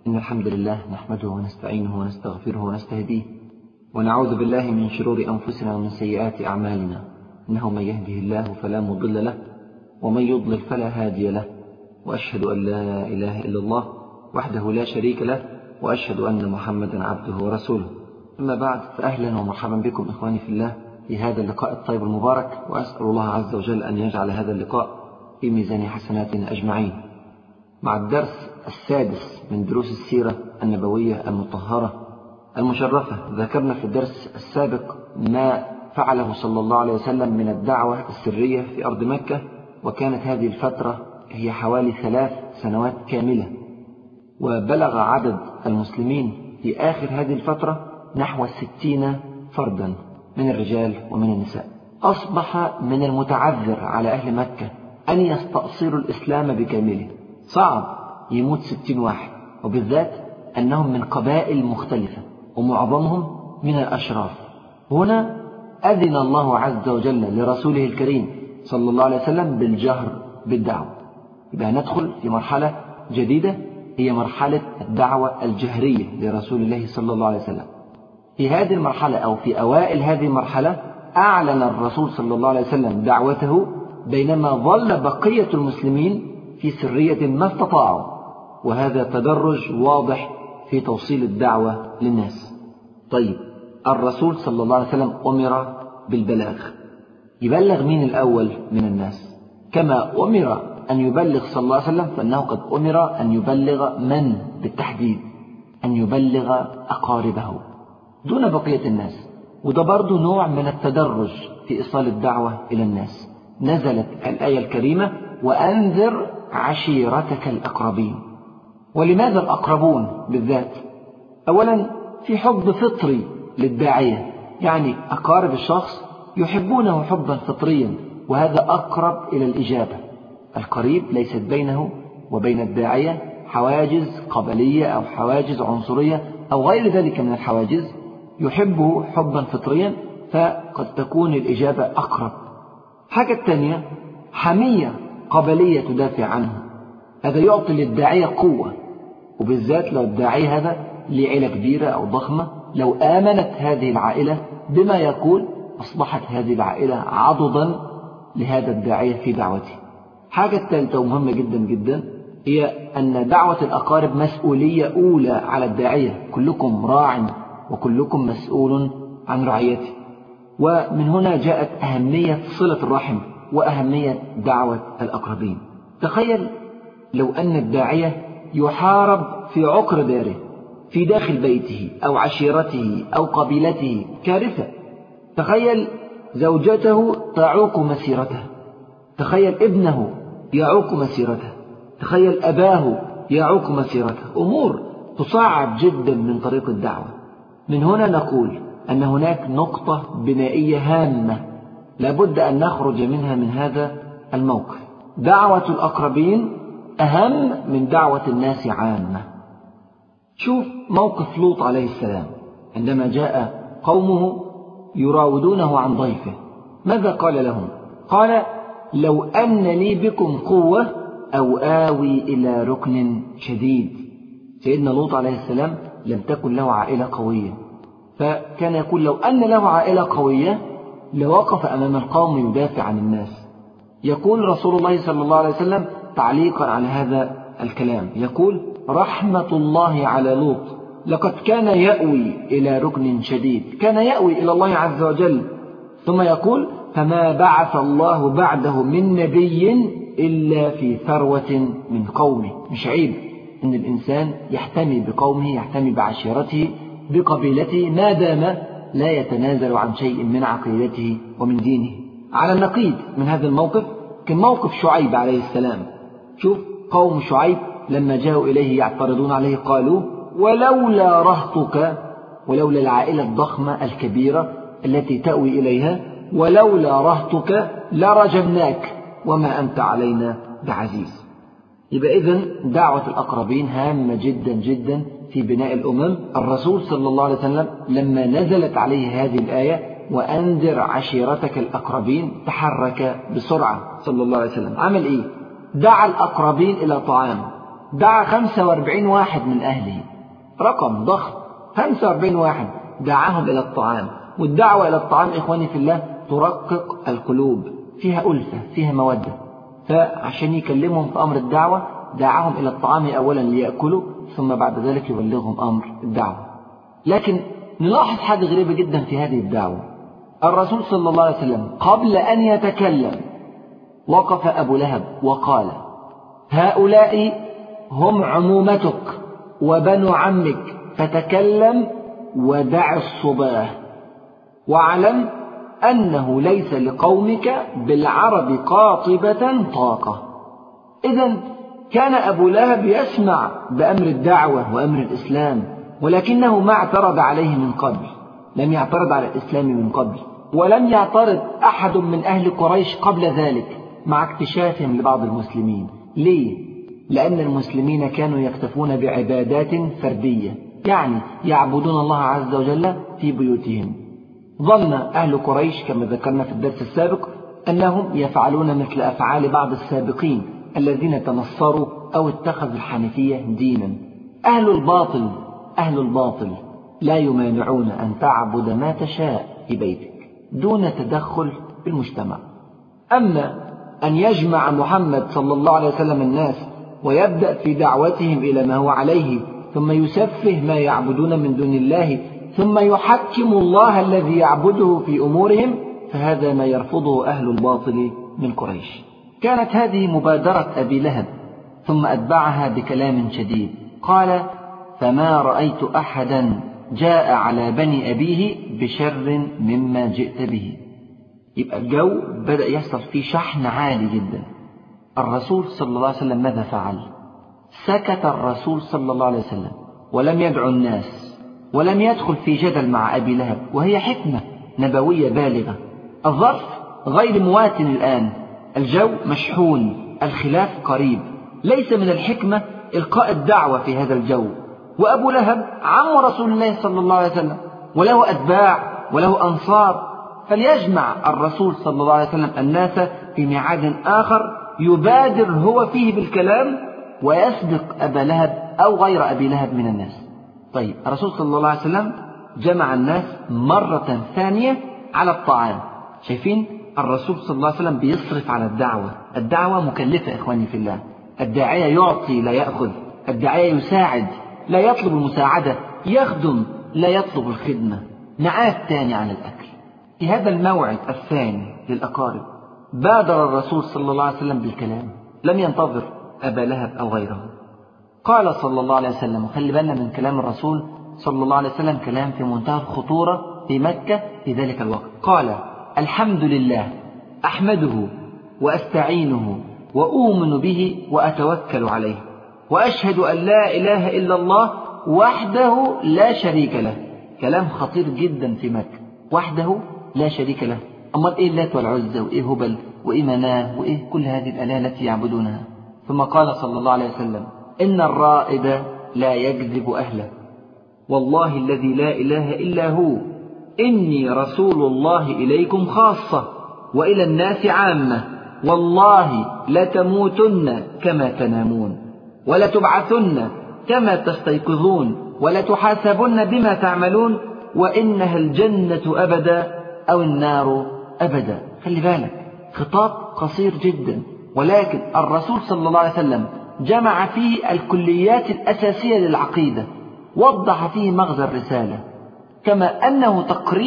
إن الحمد لله نحمده ونستعينه ونستغفره ونستهديه ونعوذ بالله من شرور أنفسنا ومن سيئات أعمالنا، إنه من يهده الله فلا مضل له ومن يضلل فلا هادي له، وأشهد أن لا إله إلا الله وحده لا شريك له، وأشهد أن محمدا عبده ورسوله. أما بعد، فأهلا ومرحبا بكم إخواني في الله في هذا اللقاء الطيب المبارك، وأسأل الله عز وجل أن يجعل هذا اللقاء في ميزان حسناتنا أجمعين. مع الدرس السادس من دروس السيرة النبوية المطهرة المشرفة، ذكرنا في الدرس السابق ما فعله صلى الله عليه وسلم من الدعوة السرية في أرض مكة، وكانت هذه الفترة هي حوالي 3 سنوات كاملة، وبلغ عدد المسلمين في آخر هذه الفترة نحو 60 فردا من الرجال ومن النساء. أصبح من المتعذر على أهل مكة أن يستأصلوا الإسلام بكامله، صعب يموت 60 واحد، وبالذات أنهم من قبائل مختلفة ومعظمهم من الأشراف. هنا أذن الله عز وجل لرسوله الكريم صلى الله عليه وسلم بالجهر بالدعوة. يبقى ندخل في مرحلة جديدة، هي مرحلة الدعوة الجهرية لرسول الله صلى الله عليه وسلم. في هذه المرحلة أو في أوائل هذه المرحلة أعلن الرسول صلى الله عليه وسلم دعوته، بينما ظل بقية المسلمين في سرية ما استطاعوا، وهذا تدرج واضح في توصيل الدعوة للناس. طيب، الرسول صلى الله عليه وسلم أمر بالبلاغ. يبلغ مين الأول من الناس؟ كما أمر أن يبلغ صلى الله عليه وسلم، فإنه قد أمر أن يبلغ من بالتحديد؟ أن يبلغ أقاربه دون بقية الناس. وده برضو نوع من التدرج في إيصال الدعوة إلى الناس. نزلت الآية الكريمة: وأنذر عشيرتك الأقربين. ولماذا الأقربون بالذات؟ أولا، في حب فطري للداعية، يعني أقارب الشخص يحبونه حبا فطريا، وهذا أقرب إلى الإجابة. القريب ليست بينه وبين الداعية حواجز قبلية أو حواجز عنصرية أو غير ذلك من الحواجز، يحبه حبا فطريا، فقد تكون الإجابة أقرب. حاجة الثانية، حمية قبلية تدافع عنه، هذا يعطي للداعية قوة، وبالذات لو الداعية هذا لعائلة كبيرة أو ضخمة، لو آمنت هذه العائلة بما يقول أصبحت هذه العائلة عضدا لهذا الداعية في دعوته. حاجة الثالثة ومهمة جدا جدا هي أن دعوة الأقارب مسؤولية أولى على الداعية، كلكم راع وكلكم مسؤول عن رعيته. ومن هنا جاءت أهمية صلة الرحم وأهمية دعوة الأقربين. تخيل لو أن الداعية يحارب في عقر داره، في داخل بيته أو عشيرته أو قبيلته، كارثة. تخيل زوجته تعوق مسيرته، تخيل ابنه يعوق مسيرته، تخيل أباه يعوق مسيرته. أمور تصعب جدا من طريق الدعوة. من هنا نقول أن هناك نقطة بنائية هامة لابد أن نخرج منها من هذا الموقف. دعوة الأقربين أهم من دعوة الناس عامة. شوف موقف لوط عليه السلام عندما جاء قومه يراودونه عن ضيفه، ماذا قال لهم؟ قال: لو أن لي بكم قوة أو آوي إلى ركن شديد. سيدنا لوط عليه السلام لم تكن له عائلة قوية، فكان يقول لو أن له عائلة قوية لوقف أمام القوم يدافع عن الناس. يقول رسول الله صلى الله عليه وسلم تعليقا على هذا الكلام، يقول: رحمة الله على لوط، لقد كان يأوي إلى ركن شديد، كان يأوي إلى الله عز وجل. ثم يقول: فما بعث الله بعده من نبي إلا في ثروة من قومه. مش عيب أن الإنسان يحتمي بقومه، يحتمي بعشيرته، بقبيلته، ما دام لا يتنازل عن شيء من عقيدته ومن دينه. على النقيض من هذا الموقف كان موقف شعيب عليه السلام. شوف قوم شعيب لما جاءوا إليه يعترضون عليه قالوا: ولولا رهطك، ولولا العائلة الضخمة الكبيرة التي تأوي إليها، ولولا رهطك لرجمناك وما أنت علينا بعزيز. يبقى إذن دعوة الأقربين هامة جدا جدا في بناء الأمم. الرسول صلى الله عليه وسلم لما نزلت عليه هذه الآية وأنذر عشيرتك الأقربين تحرك بسرعة صلى الله عليه وسلم. عمل إيه؟ دعا الأقربين إلى طعام، دعا 45 واحد من أهله، رقم ضخم، 45 واحد دعاهم إلى الطعام. والدعوة إلى الطعام إخواني في الله ترقق القلوب، فيها ألفة، فيها مودة. فعشان يكلمهم في أمر الدعوة دعاهم إلى الطعام أولا ليأكلوا، ثم بعد ذلك يبلغهم أمر الدعوة. لكن نلاحظ حاجة غريبة جدا في هذه الدعوة. الرسول صلى الله عليه وسلم قبل أن يتكلم وقف أبو لهب وقال: هؤلاء هم عمومتك وبنو عمك، فتكلم ودع الصباه، واعلم أنه ليس لقومك بالعرب قاطبة طاقة. إذن كان أبو لهب يسمع بأمر الدعوة وأمر الإسلام، ولكنه ما اعترض عليه من قبل، لم يعترض على الإسلام من قبل، ولم يعترض أحد من أهل قريش قبل ذلك مع اكتشافهم لبعض المسلمين. ليه؟ لأن المسلمين كانوا يكتفون بعبادات فردية، يعني يعبدون الله عز وجل في بيوتهم. ظن أهل قريش كما ذكرنا في الدرس السابق أنهم يفعلون مثل أفعال بعض السابقين الذين تنصروا أو اتخذوا الحنيفية دينا. أهل الباطل لا يمانعون أن تعبد ما تشاء في بيتك دون تدخل في المجتمع. أما أن يجمع محمد صلى الله عليه وسلم الناس ويبدأ في دعوتهم إلى ما هو عليه، ثم يسفه ما يعبدون من دون الله، ثم يحكم الله الذي يعبده في أمورهم، فهذا ما يرفضه أهل الباطل من قريش. كانت هذه مبادرة أبي لهب، ثم أتبعها بكلام شديد، قال: فما رأيت أحدا جاء على بني أبيه بشر مما جئت به. يبقى الجو بدأ يحصل فيه شحن عالي جدا. الرسول صلى الله عليه وسلم ماذا فعل؟ سكت الرسول صلى الله عليه وسلم ولم يدعو الناس، ولم يدخل في جدل مع أبي لهب، وهي حكمة نبوية بالغة. الظرف غير مواتن الآن، الجو مشحون، الخلاف قريب، ليس من الحكمة إلقاء الدعوة في هذا الجو. وأبو لهب عم رسول الله صلى الله عليه وسلم، وله أتباع وله أنصار، فليجمع الرسول صلى الله عليه وسلم الناس في ميعاد آخر يبادر هو فيه بالكلام ويسبق أبا لهب أو غير أبي لهب من الناس. طيب الرسول صلى الله عليه وسلم جمع الناس مرة ثانية على الطعام. شايفين الرسول صلى الله عليه وسلم بيصرف على الدعوة مكلفة إخواني في الله. الداعية يعطي لا يأخذ، الداعية يساعد لا يطلب المساعدة، يخدم لا يطلب الخدمة. نعاد تاني عن الأكل. في هذا الموعد الثاني للأقارب بادر الرسول صلى الله عليه وسلم بالكلام، لم ينتظر أبا لهب أو غيره. قال صلى الله عليه وسلم، وخلي بالنا من كلام الرسول صلى الله عليه وسلم، كلام في منتهى الخطورة في مكة في ذلك الوقت. قال: الحمد لله أحمده وأستعينه وأؤمن به وأتوكل عليه، وأشهد أن لا إله إلا الله وحده لا شريك له. كلام خطير جدا في مكة، وحده لا شريك له. أمال إيه اللات والعزى وإيه هبل وإيه مناه وإيه كل هذه الآلهة التي يعبدونها؟ ثم قال صلى الله عليه وسلم: إن الرائد لا يكذب أهله، والله الذي لا إله إلا هو، إني رسول الله إليكم خاصة وإلى الناس عامة، والله لتموتن كما تنامون، ولتبعثن كما تستيقظون، ولتحاسبن بما تعملون، وإنها الجنة أبدا أو النار أبدا. خلي بالك، خطاب قصير جدا، ولكن الرسول صلى الله عليه وسلم جمع فيه الكليات الأساسية للعقيدة، وضح فيه مغزى الرسالة، كما أنه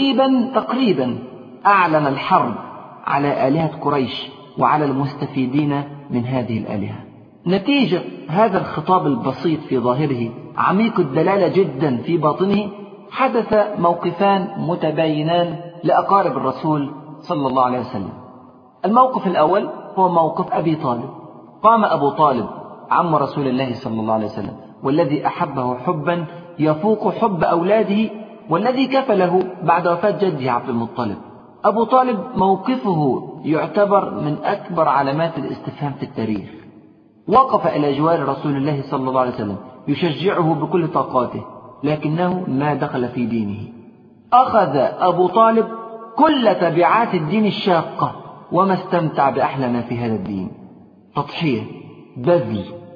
تقريبا أعلن الحرب على آلهة قريش وعلى المستفيدين من هذه الآلهة. نتيجة هذا الخطاب البسيط في ظاهره عميق الدلالة جدا في باطنه، حدث موقفان متباينان لأقارب الرسول صلى الله عليه وسلم. الموقف الأول هو موقف أبي طالب. قام أبو طالب عم رسول الله صلى الله عليه وسلم، والذي أحبه حبا يفوق حب أولاده، والذي كفله بعد وفاة جده عبد المطلب. أبو طالب موقفه يعتبر من أكبر علامات الاستفهام في التاريخ. وقف إلى جوار رسول الله صلى الله عليه وسلم يشجعه بكل طاقاته، لكنه ما دخل في دينه. أخذ أبو طالب كل تبعات الدين الشاقة، وما استمتع بأحلى ما في هذا الدين: تضحية، بذل،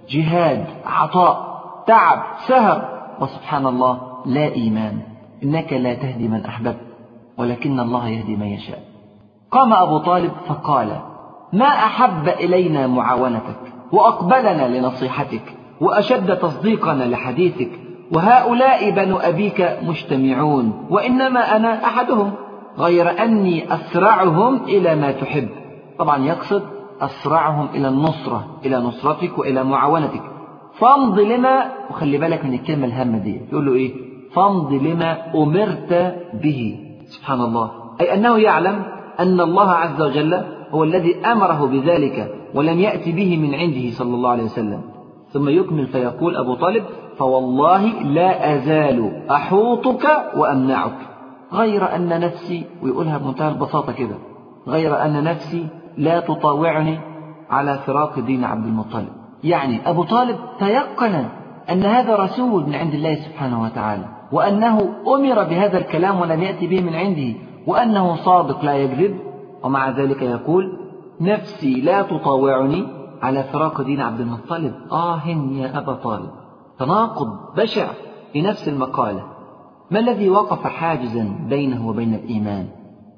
جهاد، عطاء، تعب، سهر، وسبحان الله لا إيمان. إنك لا تهدي من أحببت ولكن الله يهدي من يشاء. قام أبو طالب فقال: ما أحب إلينا معاونتك وأقبلنا لنصيحتك وأشد تصديقنا لحديثك، وهؤلاء بنو أبيك مجتمعون وإنما أنا أحدهم، غير أني أسرعهم إلى ما تحب. طبعا يقصد أسرعهم إلى النصرة، إلى نصرتك وإلى معاونتك. فامض لما، وخلي بالك من الكلمة الهامة دي، يقول له إيه؟ فامض لما أمرت به. سبحان الله، أي أنه يعلم أن الله عز وجل هو الذي أمره بذلك ولم يأتي به من عنده صلى الله عليه وسلم. ثم يكمل فيقول أبو طالب: فوالله لا أزال أحوطك وأمنعك، غير أن نفسي، ويقولها بمنتهى البساطة كده، غير أن نفسي لا تطاوعني على فراق دين عبد المطلب. يعني أبو طالب تيقن أن هذا رسول من عند الله سبحانه وتعالى، وأنه أمر بهذا الكلام ولم يأتي به من عنده، وأنه صادق لا يكذب، ومع ذلك يقول: نفسي لا تطاوعني على فراق دين عبد المطلب. يا أبا طالب، تناقض بشع في نفس المقالة. ما الذي وقف حاجزا بينه وبين الإيمان؟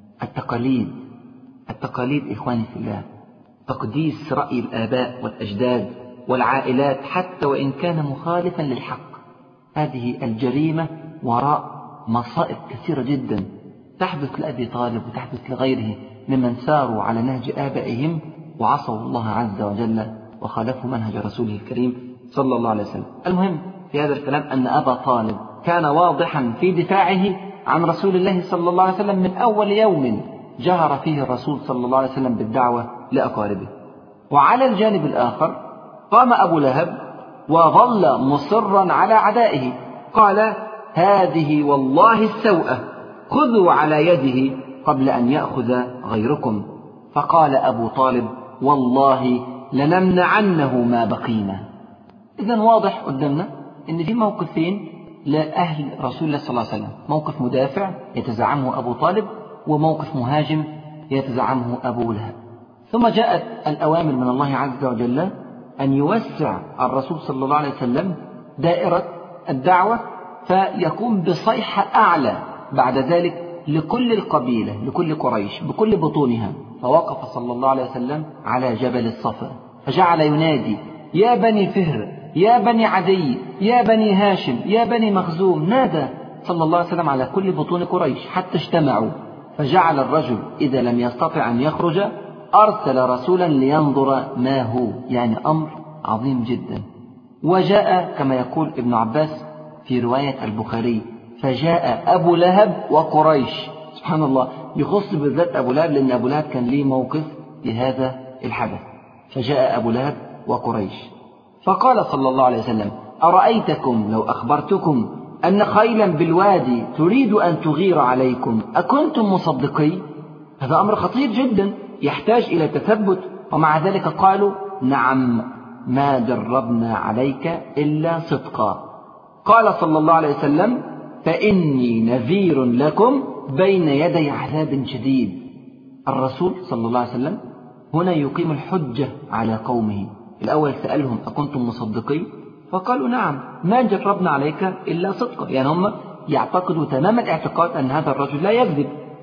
التقاليد إخواني في الله، تقديس رأي الآباء والأجداد والعائلات حتى وإن كان مخالفا للحق. هذه الجريمة وراء مصائب كثيرة جدا تحدث لأبي طالب وتحدث لغيره ممن ساروا على نهج آبائهم وعصوا الله عز وجل وخالفوا منهج رسوله الكريم صلى الله عليه وسلم. المهم في هذا الكلام أن أبا طالب كان واضحا في دفاعه عن رسول الله صلى الله عليه وسلم من أول يوم جهر فيه الرسول صلى الله عليه وسلم بالدعوة لأقاربه. وعلى الجانب الآخر قام أبو لهب وظل مصرا على عدائه، قال: هذه والله السوءة، خذوا على يده قبل أن يأخذ غيركم. فقال أبو طالب: والله لنمنعنه ما بقينا. إذن واضح قدامنا أن في موقفين لأهل رسول الله صلى الله عليه وسلم: موقف مدافع يتزعمه أبو طالب، وموقف مهاجم يتزعمه أبو لهب. ثم جاءت الأوامر من الله عز وجل أن يوسع الرسول صلى الله عليه وسلم دائرة الدعوة، فيقوم بصيحة أعلى بعد ذلك لكل القبيلة، لكل قريش بكل بطونها. فوقف صلى الله عليه وسلم على جبل الصفا فجعل ينادي: يا بني فهر، يا بني عدي، يا بني هاشم، يا بني مخزوم. نادى صلى الله عليه وسلم على كل بطون قريش حتى اجتمعوا. فجعل الرجل إذا لم يستطع أن يخرج أرسل رسولا لينظر ما هو، يعني أمر عظيم جدا. وجاء كما يقول ابن عباس في رواية البخاري: فجاء أبو لهب وقريش. سبحان الله، يخص بالذات أبو لهب لأن أبو لهب كان ليه موقف في هذا الحدث. فجاء أبو لهب وقريش فقال صلى الله عليه وسلم: أرأيتكم لو أخبرتكم أن خيلا بالوادي تريد أن تغير عليكم أكنتم مصدقي؟ هذا أمر خطير جدا يحتاج إلى تثبت. ومع ذلك قالوا: نعم، ما دربنا عليك إلا صدقا. قال صلى الله عليه وسلم: فإني نذير لكم بين يدي عذاب شديد. الرسول صلى الله عليه وسلم هنا يقيم الحجة على قومه. الأول سألهم: أكنتم مصدقين؟ فقالوا: نعم، ما جربنا عليك إلا صدقا. يعني هم يعتقدوا تمام الاعتقاد أن هذا الرجل لا يكذب.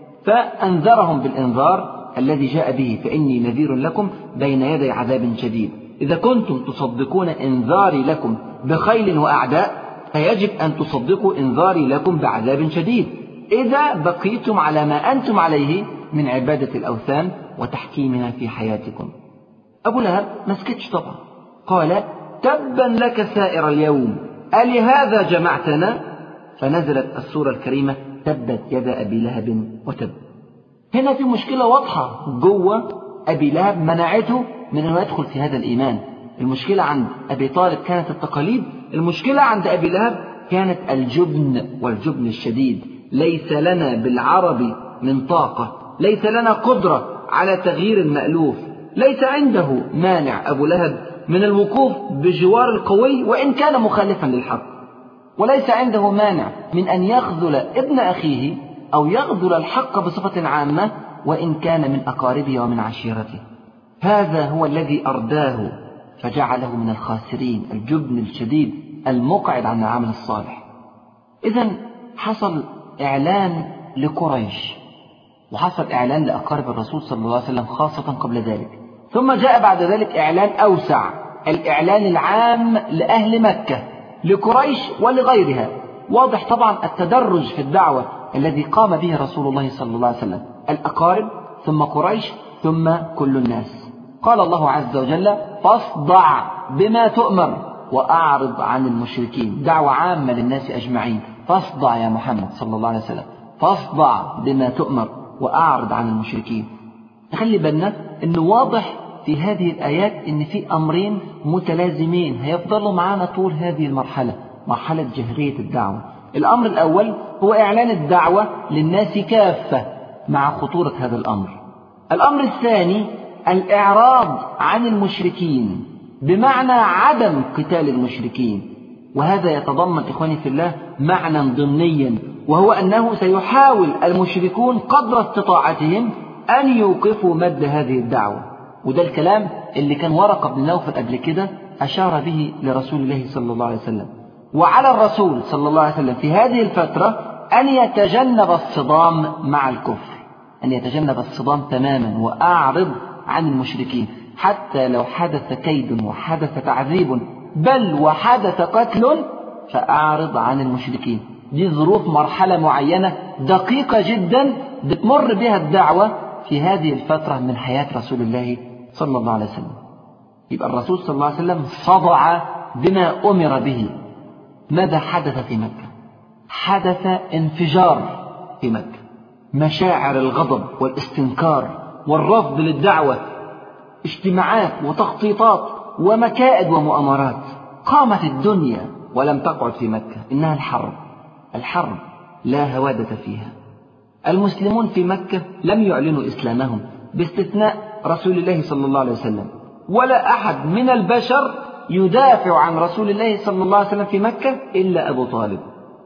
فأنذرهم بالإنذار الذي جاء به: فإني نذير لكم بين يدي عذاب شديد. إذا كنتم تصدقون إنذاري لكم بخيل وأعداء فيجب أن تصدقوا إنذاري لكم بعذاب شديد إذا بقيتم على ما أنتم عليه من عبادة الأوثان وتحكيمها في حياتكم. أبو لهب ما سكتش طبعا، قال: تبا لك سائر اليوم، ألهذا جمعتنا؟ فنزلت السورة الكريمة: تبت يد أبي لهب وتب. هنا في مشكلة واضحة جوه أبي لهب منعته من أن يدخل في هذا الإيمان. المشكلة عند أبي طالب كانت التقاليد، المشكلة عند أبي لهب كانت الجبن والجبن الشديد. ليس لنا بالعرب من طاقة، ليس لنا قدرة على تغيير المألوف. ليس عنده مانع أبو لهب من الوقوف بجوار القوي وإن كان مخالفا للحق، وليس عنده مانع من أن يخذل ابن أخيه أو يخذل الحق بصفة عامة وإن كان من أقاربه ومن عشيرته. هذا هو الذي أرداه فجعله من الخاسرين، الجبن الشديد المقعد عن العمل الصالح. إذن حصل إعلان لقريش، وحصل إعلان لأقارب الرسول صلى الله عليه وسلم خاصة قبل ذلك، ثم جاء بعد ذلك إعلان أوسع، الإعلان العام لأهل مكة، لقريش ولغيرها. واضح طبعا التدرج في الدعوة الذي قام به رسول الله صلى الله عليه وسلم، الأقارب ثم قريش ثم كل الناس. قال الله عز وجل: فاصدع بما تؤمر وأعرض عن المشركين، دعوة عامة للناس أجمعين. فاصدع يا محمد صلى الله عليه وسلم، فاصدع بما تؤمر وأعرض عن المشركين. نخلي بالنا أنه واضح في هذه الآيات أن في أمرين متلازمين هيفضلوا معنا طول هذه المرحلة، مرحلة جهرية الدعوة. الأمر الأول هو إعلان الدعوة للناس كافة مع خطورة هذا الأمر. الأمر الثاني الإعراض عن المشركين، بمعنى عدم قتال المشركين. وهذا يتضمن إخواني في الله معنى ضمنيا، وهو أنه سيحاول المشركون قدر استطاعتهم أن يوقفوا مد هذه الدعوة. وده الكلام اللي كان ورقة بن نوفل قبل كده أشار به لرسول الله صلى الله عليه وسلم. وعلى الرسول صلى الله عليه وسلم في هذه الفترة أن يتجنب الصدام مع الكفر، أن يتجنب الصدام تماما وأعرض عن المشركين، حتى لو حدث كيد وحدث تعذيب بل وحدث قتل فأعرض عن المشركين. دي ظروف مرحلة معينة دقيقة جدا بتمر بها الدعوة في هذه الفترة من حياة رسول الله صلى الله عليه وسلم. يبقى الرسول صلى الله عليه وسلم صدع بما أمر به. ماذا حدث في مكة؟ حدث انفجار في مكة، مشاعر الغضب والاستنكار والرفض للدعوة، اجتماعات وتخطيطات ومكائد ومؤامرات. قامت الدنيا ولم تقعد في مكة، إنها الحرب لا هوادة فيها. المسلمون في مكة لم يعلنوا إسلامهم باستثناء رسول الله صلى الله عليه وسلم، ولا أحد من البشر يدافع عن رسول الله صلى الله عليه وسلم في مكة إلا أبو طالب.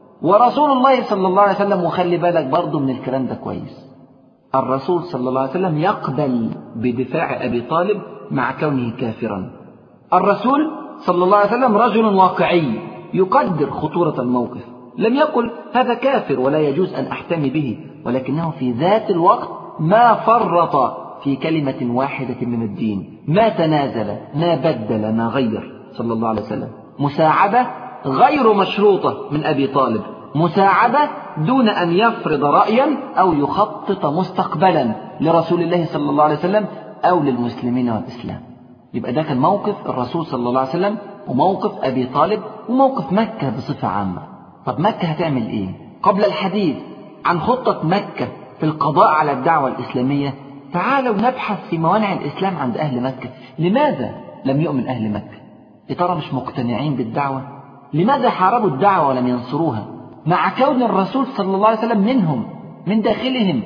ورسول الله صلى الله عليه وسلم، وخلي بالك برضو من الكلام ده كويس، الرسول صلى الله عليه وسلم يقبل بدفاع أبي طالب مع كونه كافرا. الرسول صلى الله عليه وسلم رجل واقعي يقدر خطورة الموقف، لم يقل هذا كافر ولا يجوز أن أحتمي به، ولكنه في ذات الوقت ما فرط في كلمة واحدة من الدين، ما تنازل ما بدل ما غير صلى الله عليه وسلم. مساعدة غير مشروطة من أبي طالب، مساعدة دون أن يفرض رأيا أو يخطط مستقبلا لرسول الله صلى الله عليه وسلم أو للمسلمين والإسلام. يبقى ده كان موقف الرسول صلى الله عليه وسلم، وموقف أبي طالب، وموقف مكة بصفة عامة. طب مكة هتعمل إيه؟ قبل الحديث عن خطة مكة في القضاء على الدعوة الإسلامية، تعالوا نبحث في موانع الإسلام عند أهل مكة. لماذا لم يؤمن أهل مكة؟ يا ترى مش مقتنعين بالدعوة؟ لماذا حاربوا الدعوة ولم ينصروها مع كون الرسول صلى الله عليه وسلم منهم من داخلهم؟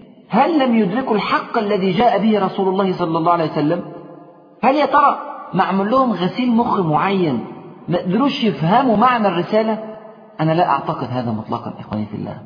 هل لم يدركوا الحق الذي جاء به رسول الله صلى الله عليه وسلم؟ هل يا ترى معمول لهم غسيل مخ معين ما قدروش يفهموا معنى الرسالة؟ أنا لا أعتقد هذا مطلقا إخواني في الله.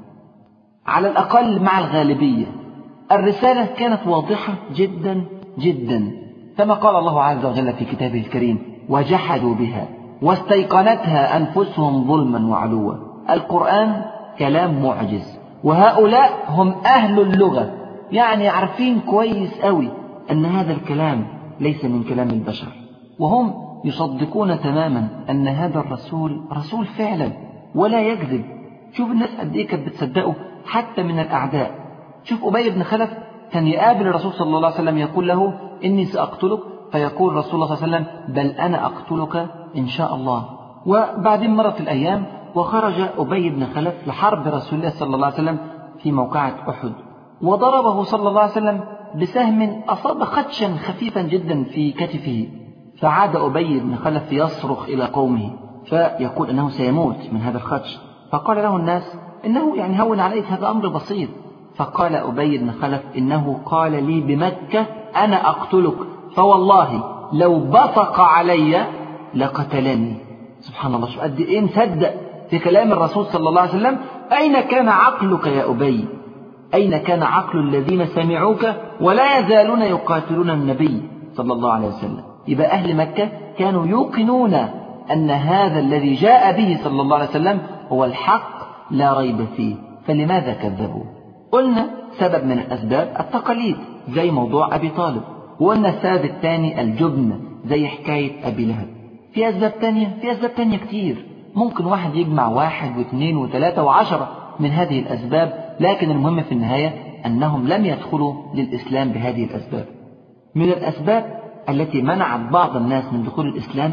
على الأقل مع الغالبية الرسالة كانت واضحة جدا جدا، كما قال الله عز وجل في كتابه الكريم: وجحدوا بها واستيقنتها أنفسهم ظلما وعلوا. القرآن كلام معجز، وهؤلاء هم أهل اللغة، يعني عارفين كويس قوي أن هذا الكلام ليس من كلام البشر، وهم يصدقون تماما أن هذا الرسول رسول فعلا ولا يكذب. شوف الناس قد إيه كانت بتصدقه حتى من الأعداء. شوف أبي بن خلف كان يقابل الرسول صلى الله عليه وسلم يقول له: إني سأقتلك، فيقول رسول الله صلى الله عليه وسلم: بل أنا أقتلك إن شاء الله. وبعدين مرت الأيام وخرج أبي بن خلف لحرب رسول الله صلى الله عليه وسلم في موقعة أحد، وضربه صلى الله عليه وسلم بسهم أصاب خدشا خفيفا جدا في كتفه، فعاد أبي بن خلف يصرخ إلى قومه فيقول أنه سيموت من هذا الخدش. فقال له الناس: إنه يعني هون عليك، هذا أمر بسيط. فقال أبي بن خلف: إنه قال لي بمكة: أنا أقتلك، فوالله لو بصق علي لقتلني. سبحان الله، شو قد إيه مصدق في كلام الرسول صلى الله عليه وسلم. أين كان عقلك يا أبي؟ أين كان عقل الذين سمعوك ولا يزالون يقاتلون النبي صلى الله عليه وسلم؟ يبقى أهل مكة كانوا يوقنون أن هذا الذي جاء به صلى الله عليه وسلم هو الحق لا ريب فيه، فلماذا كذبوا؟ قلنا سبب من الأسباب التقاليد زي موضوع أبي طالب، وقلنا السبب الثاني الجبن زي حكاية أبي لهب. في أسباب تانية كتير، ممكن واحد يجمع 1 و2 و3 و10 من هذه الأسباب، لكن المهم في النهاية أنهم لم يدخلوا للإسلام بهذه الأسباب. من الأسباب التي منعت بعض الناس من دخول الإسلام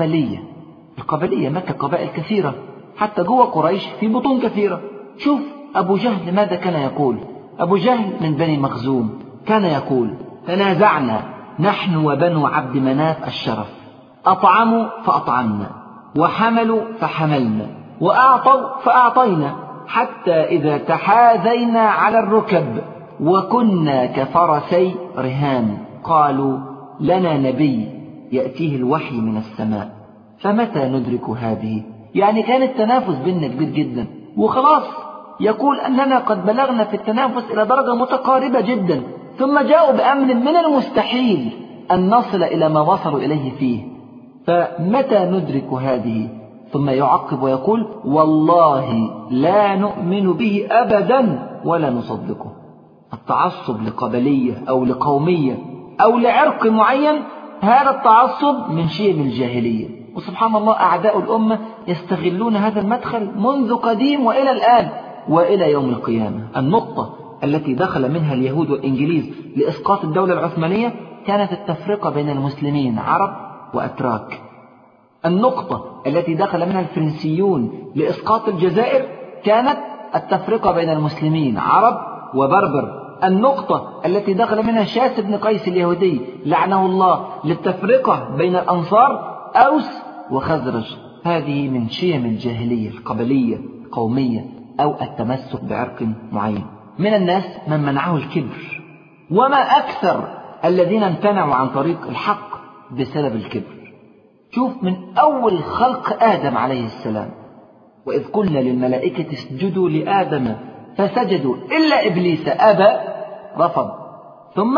القبلية. مكة قبائل كثيرة، حتى جوه قريش في بطون كثيرة. شوف أبو جهل ماذا كان يقول. أبو جهل من بني مخزوم كان يقول: تنازعنا نحن وبنو عبد مناف الشرف، أطعموا فأطعمنا، وحملوا فحملنا، وأعطوا فأعطينا، حتى إذا تحاذينا على الركب وكنا كفرسي رهان قالوا: لنا نبي يأتيه الوحي من السماء، فمتى ندرك هذه؟ يعني كان التنافس بيننا كبير جدا، وخلاص يقول أننا قد بلغنا في التنافس إلى درجة متقاربة جدا، ثم جاءوا بأمر من المستحيل أن نصل إلى ما وصلوا إليه فيه، فمتى ندرك هذه؟ ثم يعقب ويقول: والله لا نؤمن به أبدا ولا نصدقه. التعصب لقبلية أو لقومية أو لعرق معين، هذا التعصب من شيم الجاهلية، وسبحان الله أعداء الأمة يستغلون هذا المدخل منذ قديم وإلى الآن وإلى يوم القيامة. النقطة التي دخل منها اليهود والإنجليز لإسقاط الدولة العثمانية كانت التفرقة بين المسلمين عرب وأتراك. النقطة التي دخل منها الفرنسيون لإسقاط الجزائر كانت التفرقة بين المسلمين عرب وبربر. النقطة التي دخل منها شاس بن قيس اليهودي لعنه الله للتفرقة بين الأنصار أوس وخزرج. هذه من شيم الجاهلية القبلية القومية أو التمسك بعرق معين. من الناس من منعه الكبر، وما أكثر الذين امتنعوا عن طريق الحق بسبب الكبر. شوف من أول خلق آدم عليه السلام: وإذ قلنا للملائكة اسجدوا لآدم فسجدوا إلا إبليس أبى رفض ثم